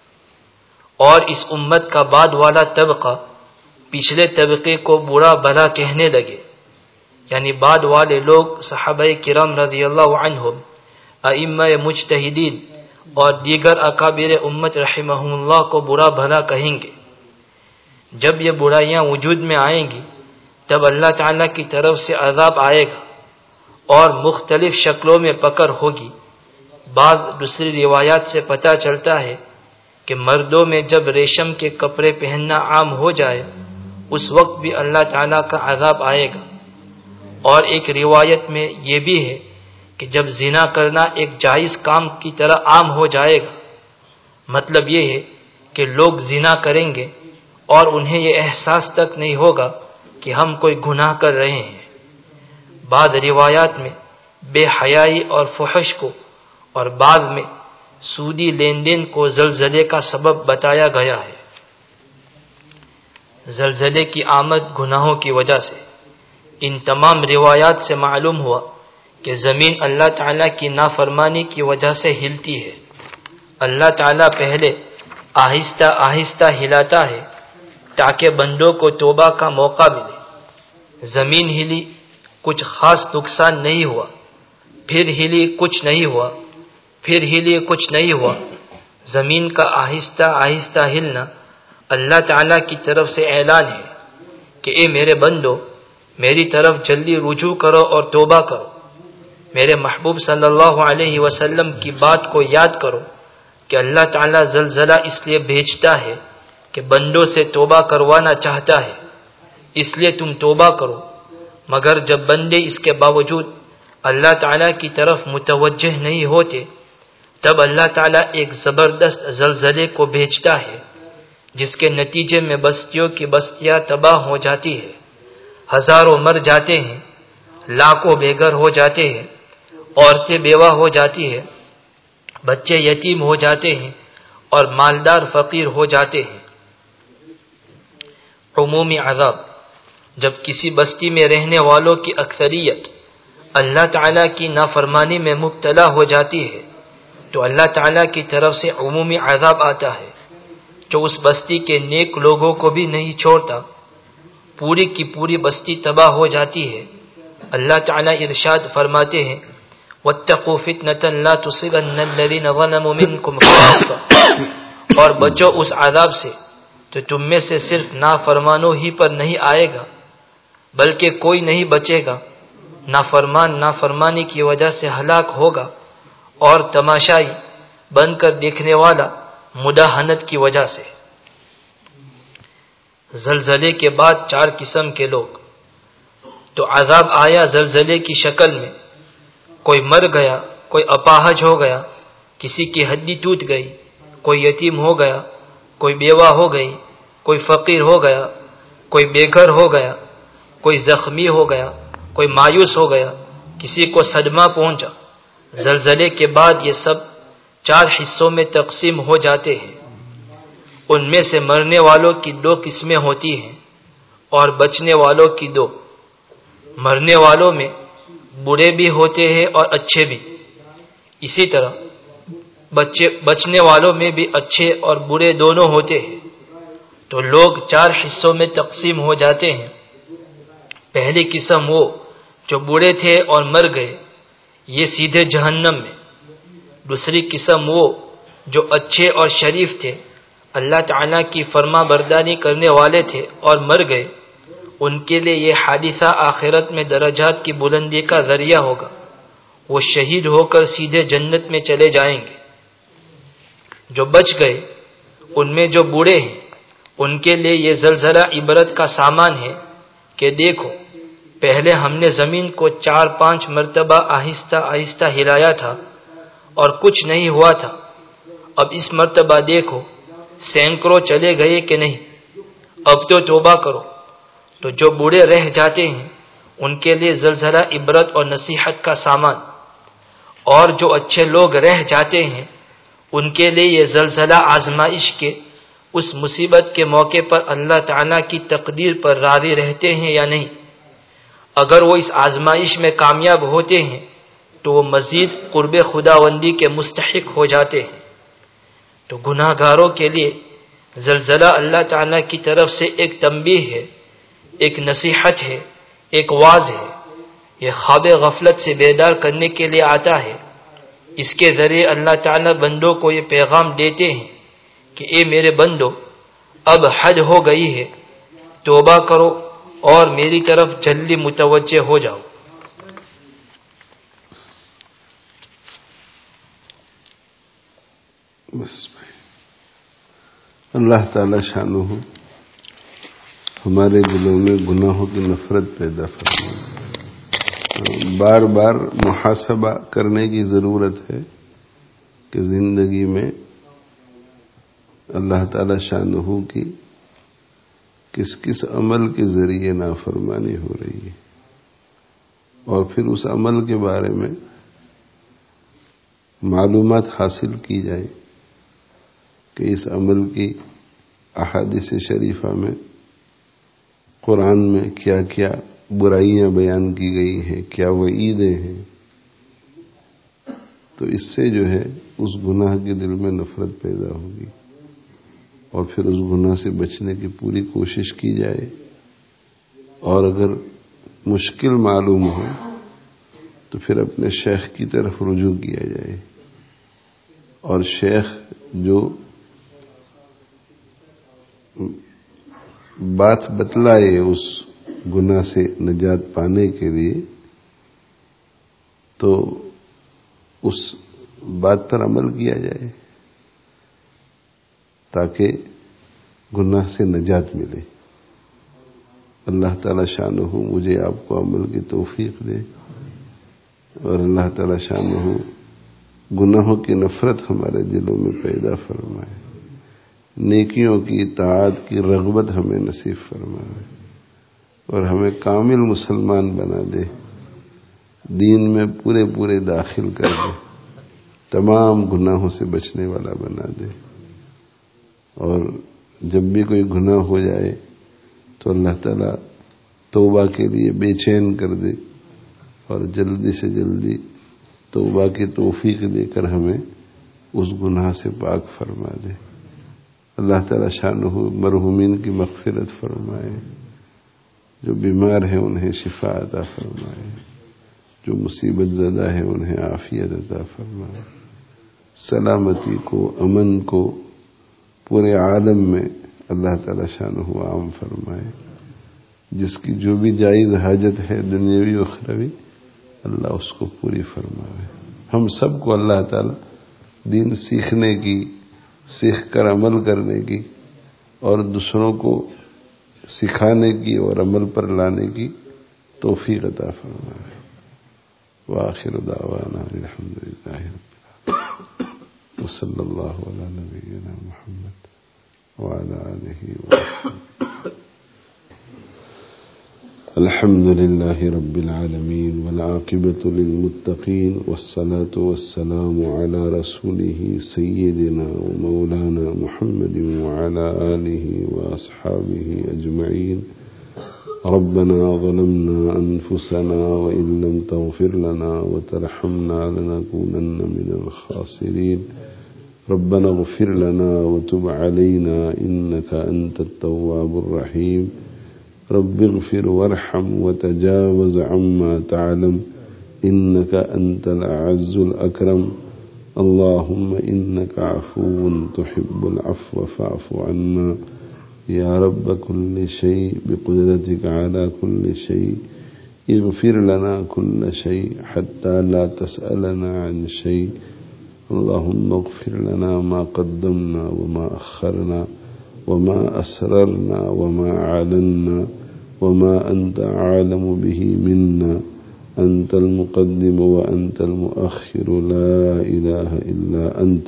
اور اس امت کا بعد والا طبقہ پچھلے طبقے کو برا بھلا کہنے لگے، یعنی بعد والے لوگ صحابہ کرام رضی اللہ عنہم، ائمہ مجتہدین اور دیگر اکابر امت رحمہم اللہ کو برا بھلا کہیں گے۔ جب یہ برائیاں وجود میں آئیں گی تب اللہ تعالیٰ کی طرف سے عذاب آئے گا، اور مختلف شکلوں میں پکڑ ہوگی۔ بعض دوسری روایات سے پتہ چلتا ہے کہ مردوں میں جب ریشم کے کپڑے پہننا عام ہو جائے اس وقت بھی اللہ تعالیٰ کا عذاب آئے گا۔ اور ایک روایت میں یہ بھی ہے کہ جب زنا کرنا ایک جائز کام کی طرح عام ہو جائے گا، مطلب یہ ہے کہ لوگ زنا کریں گے اور انہیں یہ احساس تک نہیں ہوگا کہ ہم کوئی گناہ کر رہے ہیں۔ بعض روایات میں بے حیائی اور فحش کو، اور بعض میں سودی لین دین کو زلزلے کا سبب بتایا گیا ہے۔ زلزلے کی آمد گناہوں کی وجہ سے۔ ان تمام روایات سے معلوم ہوا کہ زمین اللہ تعالیٰ کی نافرمانی کی وجہ سے ہلتی ہے۔ اللہ تعالیٰ پہلے آہستہ آہستہ ہلاتا ہے تاکہ بندوں کو توبہ کا موقع ملے۔ زمین ہلی کچھ خاص نقصان نہیں ہوا، پھر ہلی کچھ نہیں ہوا، پھر ہلی کچھ نہیں ہوا۔ زمین کا آہستہ آہستہ ہلنا اللہ تعالیٰ کی طرف سے اعلان ہے کہ اے میرے بندو، میری طرف جلدی رجوع کرو اور توبہ کرو۔ میرے محبوب صلی اللہ علیہ وسلم کی بات کو یاد کرو کہ اللہ تعالیٰ زلزلہ اس لیے بھیجتا ہے کہ بندوں سے توبہ کروانا چاہتا ہے، اس لیے تم توبہ کرو۔ مگر جب بندے اس کے باوجود اللہ تعالیٰ کی طرف متوجہ نہیں ہوتے، تب اللہ تعالیٰ ایک زبردست زلزلے کو بھیجتا ہے، جس کے نتیجے میں بستیوں کی بستیاں تباہ ہو جاتی ہیں، ہزاروں مر جاتے ہیں، لاکھوں بے گھر ہو جاتے ہیں، عورتیں بیوہ ہو جاتی ہیں، بچے یتیم ہو جاتے ہیں اور مالدار فقیر ہو جاتے ہیں۔ عمومی عذاب: جب کسی بستی میں رہنے والوں کی اکثریت اللہ تعالیٰ کی نافرمانی میں مبتلا ہو جاتی ہے تو اللہ تعالیٰ کی طرف سے عمومی عذاب آتا ہے جو اس بستی کے نیک لوگوں کو بھی نہیں چھوڑتا، پوری کی پوری بستی تباہ ہو جاتی ہے۔ اللہ تعالیٰ ارشاد فرماتے ہیں وَاتَّقُوا فِتْنَةً لَا تُصِيبَنَّ الَّذِينَ ظَلَمُوا مِنْكُمْ خَاصَّةً، اور بچو اس عذاب سے تو تم میں سے صرف نافرمانوں ہی پر نہیں آئے گا بلکہ کوئی نہیں بچے گا، نافرمان نافرمانی کی وجہ سے ہلاک ہوگا اور تماشائی بن کر دیکھنے والا مداہنت کی وجہ سے۔ زلزلے کے بعد 4 قسم کے لوگ۔ تو عذاب آیا زلزلے کی شکل میں، کوئی مر گیا، کوئی اپاہج ہو گیا، کسی کی ہڈی ٹوٹ گئی، کوئی یتیم ہو گیا، کوئی بیوہ ہو گئی، کوئی فقیر ہو گیا، کوئی بے گھر ہو گیا، کوئی زخمی ہو گیا، کوئی مایوس ہو گیا، کسی کو صدمہ پہنچا۔ زلزلے کے بعد یہ سب 4 حصوں میں تقسیم ہو جاتے ہیں۔ ان میں سے مرنے والوں کی 2 قسمیں ہوتی ہیں اور بچنے والوں کی 2۔ مرنے والوں میں برے بھی ہوتے ہیں اور اچھے بھی، اسی طرح بچنے والوں میں بھی اچھے اور برے دونوں ہوتے ہیں۔ تو لوگ 4 حصوں میں تقسیم ہو جاتے ہیں۔ پہلی قسم وہ جو برے تھے اور مر گئے، یہ سیدھے جہنم میں۔ دوسری قسم وہ جو اچھے اور شریف تھے، اللہ تعالیٰ کی فرما برداری کرنے والے تھے اور مر گئے، ان کے لیے یہ حادثہ آخرت میں درجات کی بلندی کا ذریعہ ہوگا، وہ شہید ہو کر سیدھے جنت میں چلے جائیں گے۔ جو بچ گئے ان میں جو بوڑھے ہیں، ان کے لیے یہ زلزلہ عبرت کا سامان ہے کہ دیکھو، پہلے ہم نے زمین کو 4-5 مرتبہ آہستہ آہستہ ہلایا تھا اور کچھ نہیں ہوا تھا، اب اس مرتبہ دیکھو سینکڑوں چلے گئے کہ نہیں، اب تو توبہ کرو۔ تو جو بوڑھے رہ جاتے ہیں ان کے لیے زلزلہ عبرت اور نصیحت کا سامان، اور جو اچھے لوگ رہ جاتے ہیں ان کے لیے یہ زلزلہ آزمائش کے اس مصیبت کے موقع پر اللہ تعالیٰ کی تقدیر پر راضی رہتے ہیں یا نہیں۔ اگر وہ اس آزمائش میں کامیاب ہوتے ہیں تو وہ مزید قرب خداوندی کے مستحق ہو جاتے ہیں۔ تو گناہ گاروں کے لیے زلزلہ اللہ تعالیٰ کی طرف سے ایک تنبیہ ہے، ایک نصیحت ہے، ایک واعظ ہے۔ یہ خواب غفلت سے بیدار کرنے کے لیے آتا ہے۔ اس کے ذریعے اللہ تعالیٰ بندوں کو یہ پیغام دیتے ہیں کہ اے میرے بندو، اب حد ہو گئی ہے، توبہ کرو اور میری طرف جلدی متوجہ ہو جاؤ۔ بس اللہ تعالی شانہ ہمارے دلوں میں گناہوں کی نفرت پیدا فرمائے۔ بار بار محاسبہ کرنے کی ضرورت ہے کہ زندگی میں اللہ تعالی شانہ کی کس کس عمل کے ذریعے نافرمانی ہو رہی ہے، اور پھر اس عمل کے بارے میں معلومات حاصل کی جائے کہ اس عمل کی احادیث شریفہ میں، قرآن میں کیا کیا برائیاں بیان کی گئی ہیں، کیا وعیدیں ہیں۔ تو اس سے جو ہے اس گناہ کے دل میں نفرت پیدا ہوگی، اور پھر اس گناہ سے بچنے کی پوری کوشش کی جائے، اور اگر مشکل معلوم ہو تو پھر اپنے شیخ کی طرف رجوع کیا جائے، اور شیخ جو بات بتلائے اس گناہ سے نجات پانے کے لیے تو اس بات پر عمل کیا جائے تاکہ گناہ سے نجات ملے۔ اللہ تعالی شانہ مجھے آپ کو عمل کی توفیق دے، اور اللہ تعالی شانہ گناہوں کی نفرت ہمارے دلوں میں پیدا فرمائے، نیکیوں کی اطاعت کی رغبت ہمیں نصیب فرمائے، اور ہمیں کامل مسلمان بنا دے، دین میں پورے داخل کر دے، تمام گناہوں سے بچنے والا بنا دے، اور جب بھی کوئی گناہ ہو جائے تو اللہ تعالیٰ توبہ کے لیے بے چین کر دے، اور جلدی سے جلدی توبہ کی توفیق دے کر ہمیں اس گناہ سے پاک فرما دے۔ اللہ تعالیٰ شانہ مرحومین کی مغفرت فرمائے، جو بیمار ہیں انہیں شفا عطا فرمائے، جو مصیبت زدہ ہیں انہیں عافیت عطا فرمائے، سلامتی کو، امن کو پورے عالم میں اللہ تعالیٰ شانہ عام فرمائے، جس کی جو بھی جائز حاجت ہے دنیاوی و اخروی اللہ اس کو پوری فرمائے۔ ہم سب کو اللہ تعالیٰ دین سیکھنے کی، سیکھ کر عمل کرنے کی، اور دوسروں کو سکھانے کی اور عمل پر لانے کی توفیق عطا فرمائے۔ وآخر دعوانا الحمدللہ رب العالمین، وصلی اللہ علی نبینا محمد وعلی آلہ وصحبہ۔ الحمد لله رب العالمين، والعاقبة للمتقين، والصلاة والسلام على رسوله سيدنا ومولانا محمد وعلى آله وأصحابه أجمعين۔ ربنا ظلمنا أنفسنا وإن لم تغفر لنا وترحمنا لنكونن من الخاسرين۔ ربنا اغفر لنا وتب علينا إنك أنت التواب الرحيم۔ رب اغفر وارحم وتجاوز عما تعلم إنك أنت الأعز الأكرم۔ اللهم إنك عفو تحب العفو فاعف عنا يا رب كل شيء، بقدرتك على كل شيء اغفر لنا كل شيء حتى لا تسألنا عن شيء۔ اللهم اغفر لنا ما قدمنا وما أخرنا وما أسررنا وما أعلنا وما أنت أعلم به منا، أنت المقدم وأنت المؤخر، لا إله إلا أنت۔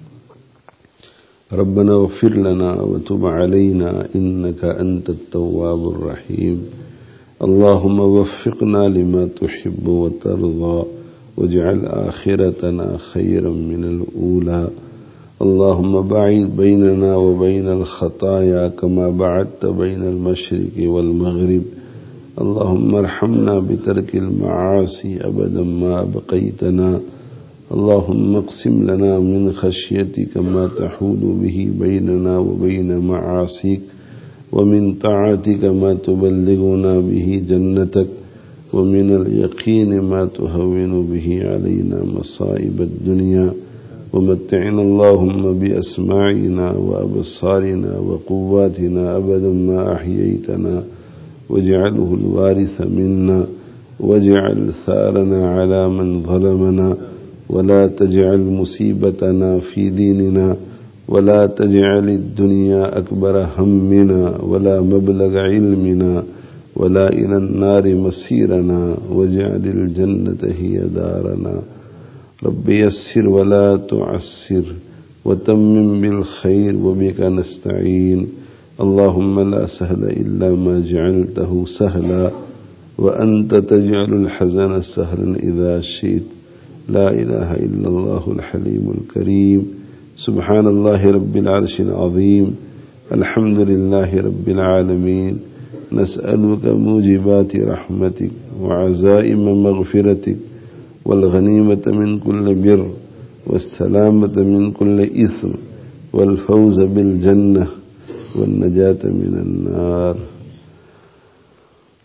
ربنا اغفر لنا وتب علينا إنك أنت التواب الرحيم۔ اللهم وفقنا لما تحب وترضى، واجعل آخرتنا خيرا من الأولى۔ اللهم باعد بيننا وبين الخطايا كما بعدت بين المشرق والمغرب۔ اللهم ارحمنا بترك المعاصي أبدا ما بقيتنا۔ اللهم اقسم لنا من خشيتك ما تحول به بيننا وبين معاصيك، ومن طاعتك ما تبلغنا به جنتك، ومن اليقين ما تهون به علينا مصائب الدنيا، ومتعنا اللهم بأسماعنا وأبصارنا وقواتنا أبدا ما أحييتنا، واجعله الوارث منا، واجعل ثارنا على من ظلمنا، ولا تجعل مصيبتنا في ديننا، ولا تجعل الدنيا أكبر همنا ولا مبلغ علمنا، ولا إلى النار مصيرنا، واجعل الجنة هي دارنا۔ رب يسر ولا تعسر، وتمم بالخير وبك نستعين۔ اللهم لا سهل إلا ما جعلته سهلا، وأنت تجعل الحزن سهلا إذا شئت۔ لا إله إلا الله الحليم الكريم۔ سبحان الله رب العرش العظيم، الحمد لله رب العالمين۔ نسألك موجبات رحمتك وعزائم مغفرتك، والغنيمة من كل بر، والسلامة من كل إثم، والفوز بالجنة، والنجاة من النار۔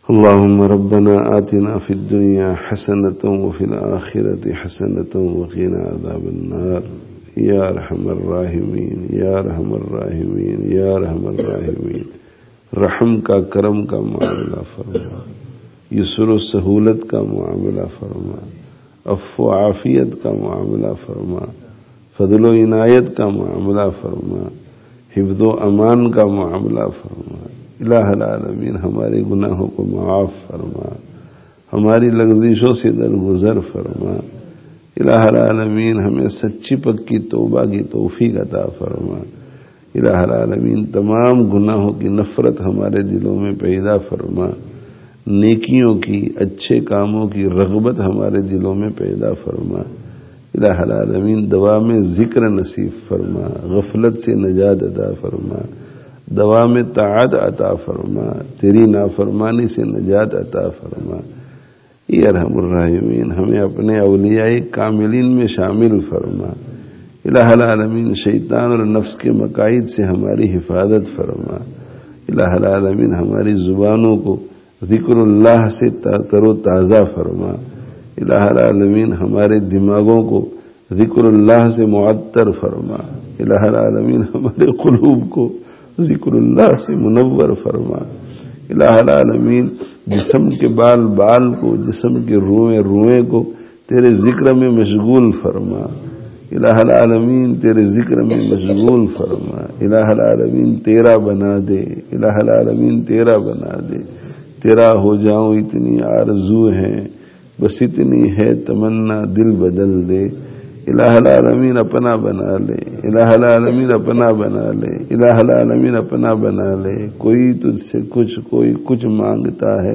اللهم ربنا آتنا في الدنيا حسنة وفي الآخرة حسنة وقنا عذاب النار یا ارحم الراحمین یا ارحم الراحمین یا ارحم الراحمین. رحم کا کرم کا معاملہ فرما، یسر و سہولت کا معاملہ فرما، عفو و عافیت کا معاملہ فرما، فضل و عنایت کا معاملہ فرما، حفظ و امان کا معاملہ فرما. الہ العالمین ہمارے گناہوں کو معاف فرما، ہماری لغزشوں سے درگزر فرما. الہ العالمین ہمیں سچی پکی توبہ کی توفیق عطا فرما. الہ العالمین تمام گناہوں کی نفرت ہمارے دلوں میں پیدا فرما، نیکیوں کی، اچھے کاموں کی رغبت ہمارے دلوں میں پیدا فرما. الہ العالمین دوام ذکر نصیب فرما، غفلت سے نجات عطا فرما، دوام طاعت عطا فرما، تیری نافرمانی سے نجات عطا فرما. یا ارحم الراحمین ہمیں اپنے اولیاء کاملین میں شامل فرما. الہ العالمین شیطان اور نفس کے مقائد سے ہماری حفاظت فرما. الہ العالمین ہماری زبانوں کو ذکر اللہ سے تر و تازہ فرما. الہ العالمین ہمارے دماغوں کو ذکر اللہ سے معطر فرما. الہ العالمین ہمارے قلوب کو ذکر اللہ سے منور فرما. الہ العالمین جسم کے بال بال کو، جسم کے روئیں روئیں کو تیرے ذکر میں مشغول فرما. الہ العالمین تیرے ذکر میں مشغول فرما. الہ العالمین تیرا بنا دے، الہ العالمین تیرا بنا دے. تیرا ہو جاؤں اتنی آرزو ہے، بس اتنی ہے تمنا دل بدل دے. الہ العالمین اپنا بنا لے، الہ العالمین اپنا بنا لے، الہ العالمین اپنا بنا لے. کوئی تجھ سے کچھ، کوئی کچھ مانگتا ہے،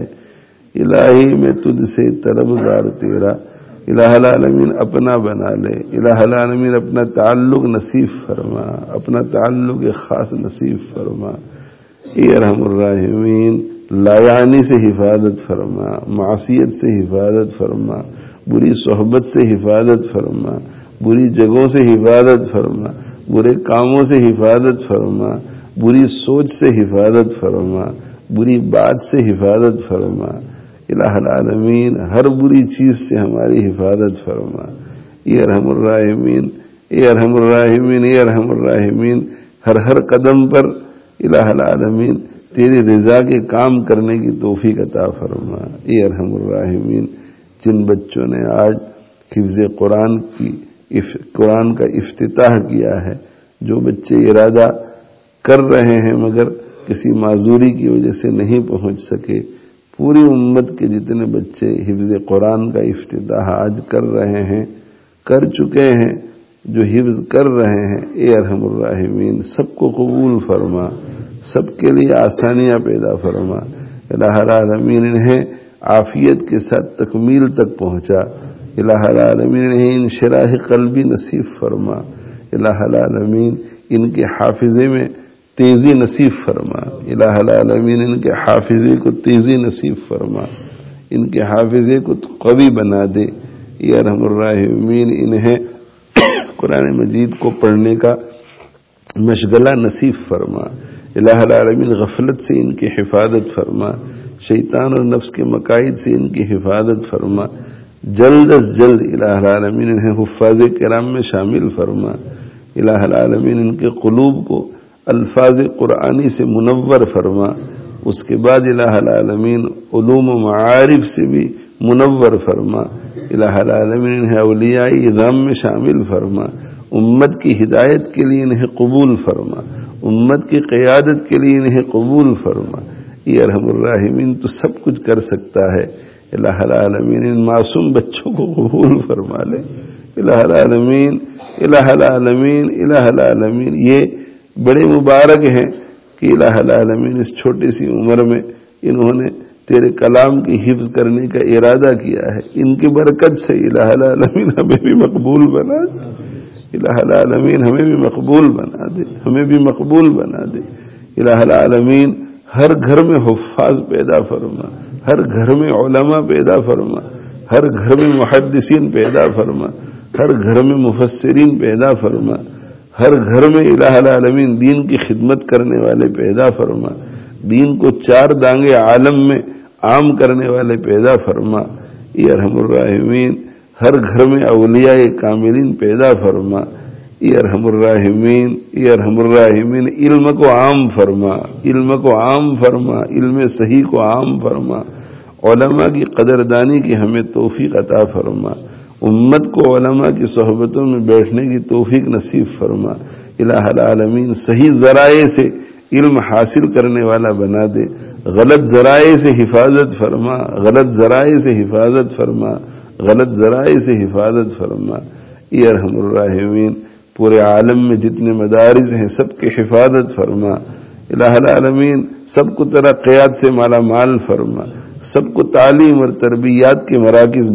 الہی میں تجھ سے طلبگار تیرا. الہ العالمین اپنا بنا لے. الہ العالمین اپنا تعلق نصیب فرما، اپنا تعلق خاص نصیب فرما. اے ارحم الراحمین لایعنی سے حفاظت فرما، معصیت سے حفاظت فرما، بری صحبت سے حفاظت فرما، بری جگہوں سے حفاظت فرما، برے کاموں سے حفاظت فرما، بری سوچ سے حفاظت فرما، بری بات سے حفاظت فرما. الہ العالمین ہر بری چیز سے ہماری حفاظت فرما. اے ارحم الراحمین، اے ارحم الراحمین، اے ارحم الراحمین ہر قدم پر الہ العالمین تیری رضا کے کام کرنے کی توفیق عطا فرما. اے ارحم الراحمین جن بچوں نے آج حفظ قرآن کا افتتاح کیا ہے، جو بچے ارادہ کر رہے ہیں مگر کسی معذوری کی وجہ سے نہیں پہنچ سکے، پوری امت کے جتنے بچے حفظ قرآن کا افتتاح آج کر رہے ہیں، کر چکے ہیں، جو حفظ کر رہے ہیں، اے ارحم الراحمین سب کو قبول فرما، سب کے لیے آسانیاں پیدا فرما. الہ العالمین انہیں عافیت کے ساتھ تکمیل تک پہنچا. الہ العالمین انہیں انشراح قلبی نصیب فرما. الہ العالمین ان کے حافظے میں تیزی نصیب فرما. الہ العالمین ان کے حافظے کو تیزی نصیب فرما، ان کے حافظے کو قوی بنا دے. یا ارحم الراحمین انہیں قرآن مجید کو پڑھنے کا مشغلہ نصیب فرما. الہ العالمین غفلت سے ان کی حفاظت فرما، شیطان اور نفس کے مقائد سے ان کی حفاظت فرما. جلد از جلد الہ العالمین انہیں حفاظ کرام میں شامل فرما. الہ العالمین ان کے قلوب کو الفاظ قرآنی سے منور فرما. اس کے بعد الہ العالمین علوم و معارف سے بھی منور فرما. الہ العالمین انہیں اولیاء اعظام میں شامل فرما. امت کی ہدایت کے لیے انہیں قبول فرما، امت کی قیادت کے لیے انہیں قبول فرما. یہ ارحم الراحمین تو سب کچھ کر سکتا ہے. الہ العالمین ان معصوم بچوں کو قبول فرما لے. الہ العالمین، الہ العالمین، الہ العالمین یہ بڑے مبارک ہیں کہ الہ العالمین اس چھوٹی سی عمر میں انہوں نے تیرے کلام کی حفظ کرنے کا ارادہ کیا ہے. ان کی برکت سے الہ العالمین ہمیں بھی مقبول بنا دے. الہ العالمین ہمیں بھی مقبول بنا دے، ہمیں بھی مقبول بنا دے. الہ العالمین ہر گھر میں حفاظ پیدا فرما، ہر گھر میں علماء پیدا فرما، ہر گھر میں محدثین پیدا فرما، ہر گھر میں مفسرین پیدا فرما، ہر گھر میں الہ العالمین دین کی خدمت کرنے والے پیدا فرما. دین کو چار دانگے عالم میں عام کرنے والے پیدا فرما، یا ارحم الراحمین ہر گھر میں اولیاء کاملین پیدا فرما، یا ارحم الراحمین، یا ارحم الراحمین علم کو عام فرما، علم کو عام فرما، علم صحیح کو عام فرما، علماء کی قدردانی کی ہمیں توفیق عطا فرما، امت کو علماء کی صحبتوں میں بیٹھنے کی توفیق نصیب فرما، الہ العالمین صحیح ذرائع سے علم حاصل کرنے والا بنا دے، غلط ذرائع سے حفاظت فرما، غلط ذرائع سے حفاظت فرما، غلط ذرائع سے حفاظت فرما، یا ارحم الراحمین پورے عالم میں جتنے مدارس ہیں سب کی حفاظت فرما، الہ العالمین سب کو ترقیات سے مالا مال فرما، سب کو تعلیم اور تربیت کے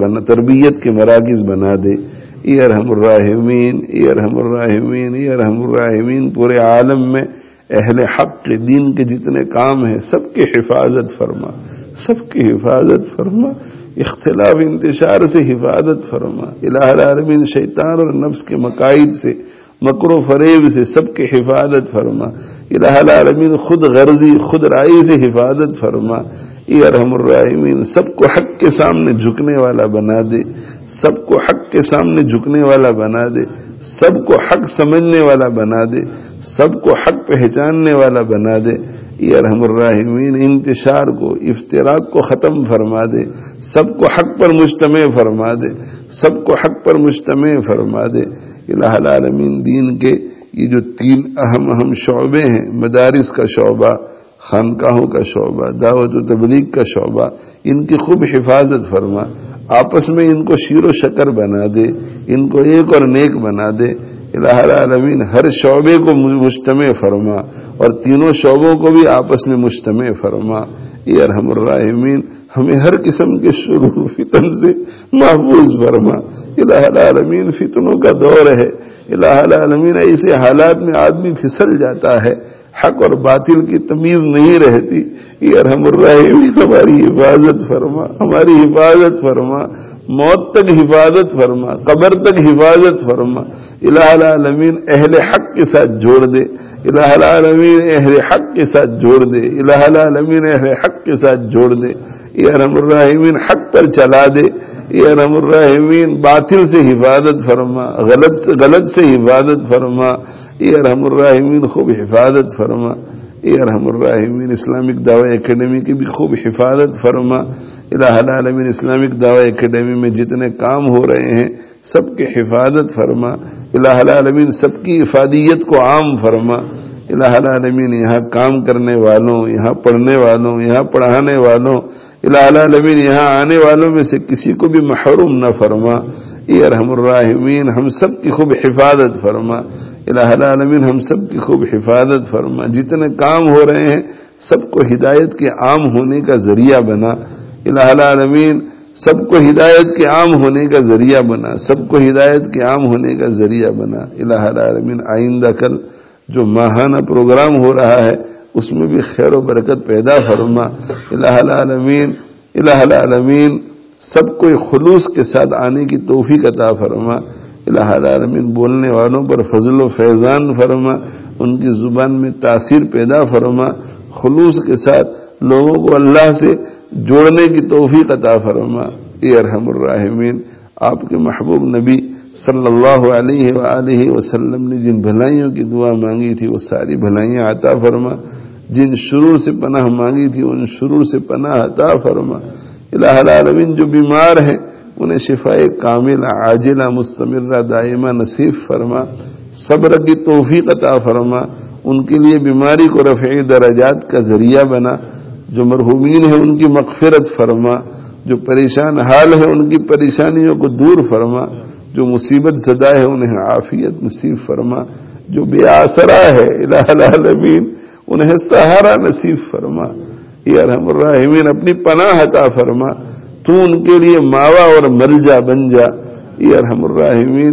مراکز بنا دے، یا ارحم الراحمین، یا ارحم الراحمین، یا ارحم الراحمین پورے عالم میں اہل حق کے دین کے جتنے کام ہیں سب کی حفاظت فرما، سب کی حفاظت فرما، اختلاف انتشار سے حفاظت فرما، الہ العالمین شیطان اور نفس کے مقاصد سے مکر و فریب سے سب کی حفاظت فرما، الہ العالمین خود غرضی خود رائی سے حفاظت فرما، یا ارحم الراحمین سب کو حق کے سامنے جھکنے والا بنا دے، سب کو حق کے سامنے جھکنے والا بنا دے، سب کو حق سمجھنے والا بنا دے، سب کو حق پہچاننے والا بنا دے، یا ارحم الراحمین انتشار کو افتراق کو ختم فرما دے، سب کو حق پر مجتمع فرما دے، سب کو حق پر مجتمع فرما دے، الہ العالمین دین کے یہ جو 3 اہم شعبے ہیں، مدارس کا شعبہ، خانقاہوں کا شعبہ، دعوت و تبلیغ کا شعبہ، ان کی خوب حفاظت فرما، آپس میں ان کو شیر و شکر بنا دے، ان کو ایک اور نیک بنا دے، الہ العالمین ہر شعبے کو مجتمع فرما اور تینوں شعبوں کو بھی آپس میں مجتمع فرما، یا ارحم الراحمین ہمیں ہر قسم کے شرور فتن سے محفوظ فرما، الہ العالمین فتنوں کا دور ہے، الہ العالمین ایسے حالات میں آدمی پھسل جاتا ہے، حق اور باطل کی تمیز نہیں رہتی، یا ارحم الراحمین ہماری حفاظت فرما، ہماری حفاظت فرما، موت تک حفاظت فرما، قبر تک حفاظت فرما، الہ العالمین اہل حق کے ساتھ جوڑ دے، الہ العالمین اہل حق کے ساتھ جوڑ دے، الہ العالمین اہل حق کے ساتھ جوڑ دے، یا ارحم الراحمین حق پر چلا دے، یا ارحم الراحمین باطل سے حفاظت فرما، غلط سے حفاظت فرما، یا ارحم الراحمین خوب حفاظت فرما، یا ارحم الراحمین اسلامک دعوی اکیڈمی کی بھی خوب حفاظت فرما، الہ العالمین اسلامک دعوی اکیڈمی میں جتنے کام ہو رہے ہیں سب کی حفاظت فرما، الہ العالمین سب کی افادیت کو عام فرما، الہ العالمین یہاں کام کرنے والوں، یہاں پڑھنے والوں، یہاں پڑھانے والوں، الہ العالمین یہاں آنے والوں میں سے کسی کو بھی محروم نہ فرما، یا ارحم الراحمین ہم سب کی خوب حفاظت فرما، الہ العالمین ہم سب کی خوب حفاظت فرما، جتنے کام ہو رہے ہیں سب کو ہدایت کے عام ہونے کا ذریعہ بنا، الہ العالمین سب کو ہدایت کے عام ہونے کا ذریعہ بنا، سب کو ہدایت کے عام ہونے کا ذریعہ بنا، الہ العالمین آئندہ کل جو ماہانہ پروگرام ہو رہا ہے اس میں بھی خیر و برکت پیدا فرما، الہ العالمین، الہ العالمین سب کو خلوص کے ساتھ آنے کی توفیق عطا فرما، الہ العالمین بولنے والوں پر فضل و فیضان فرما، ان کی زبان میں تاثیر پیدا فرما، خلوص کے ساتھ لوگوں کو اللہ سے جوڑنے کی توفیق عطا فرما، یا ارحم الراحمین آپ کے محبوب نبی صلی اللہ علیہ وآلہ وسلم نے جن بھلائیوں کی دعا مانگی تھی وہ ساری بھلائیاں عطا فرما، جن شرور سے پناہ مانگی تھی ان شرور سے پناہ عطا فرما، الہ العالمین جو بیمار ہیں انہیں شفائے کاملہ عاجلہ مستمرہ دائمہ نصیب فرما، صبر کی توفیق عطا فرما، ان کے لیے بیماری کو رفع درجات کا ذریعہ بنا، جو مرحومین ہیں ان کی مغفرت فرما، جو پریشان حال ہے ان کی پریشانیوں کو دور فرما، جو مصیبت زدہ ہے انہیں عافیت نصیب فرما، جو بے آسرا ہے الہ العالمین انہیں سہارا نصیب فرما، یا ارحم الراحمین اپنی پناہ عطا فرما، تو ان کے لیے ماوا اور ملجا بن جا، یا ارحم الراحمین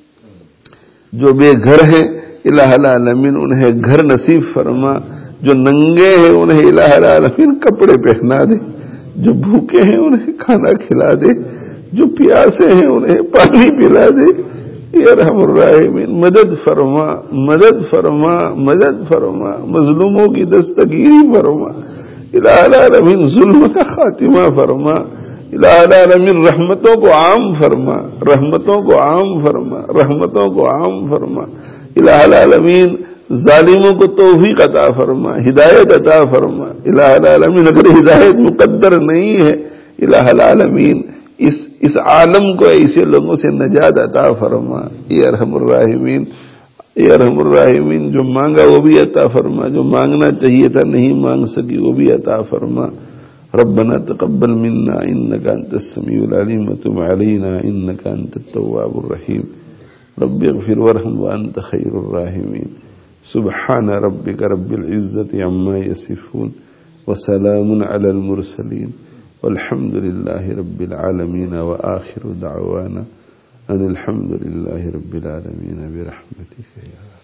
جو بے گھر ہیں الہ العالمین انہیں گھر نصیب فرما، جو ننگے ہیں انہیں الہ العالمین کپڑے پہنا دے، جو بھوکے ہیں انہیں کھانا کھلا دے، جو پیاسے ہیں انہیں پانی پلا دے، یا ارحم الراحمین مدد فرما، مدد فرما، مدد فرما، مظلوموں کی دستگیری فرما، الہ العالمین ظلم کا خاتمہ فرما، الہ العالمین رحمتوں کو عام فرما، رحمتوں کو عام فرما، رحمتوں کو عام فرما، الہ العالمین ظالموں کو توفیق عطا فرما، ہدایت عطا فرما، الہ العالمین اگر ہدایت مقدر نہیں ہے الہ العالمین اس عالم کو ایسے لوگوں سے نجات عطا فرما، اے ارحم الراحمین، اے ارحم الراحمین، جو مانگا وہ بھی عطا فرما، جو مانگنا چاہیے تھا نہیں مانگ سکی وہ بھی عطا فرما۔ ربنا تقبل منا انك انت السميع العليم وتب علينا انك انت التواب الرحيم رب اغفر وارحم وانت خير الراحمين سبحان ربك رب العزة عما يصفون وسلام على المرسلين والحمد لله رب العالمين وآخر دعوانا أن الحمد لله رب العالمين برحمتك يا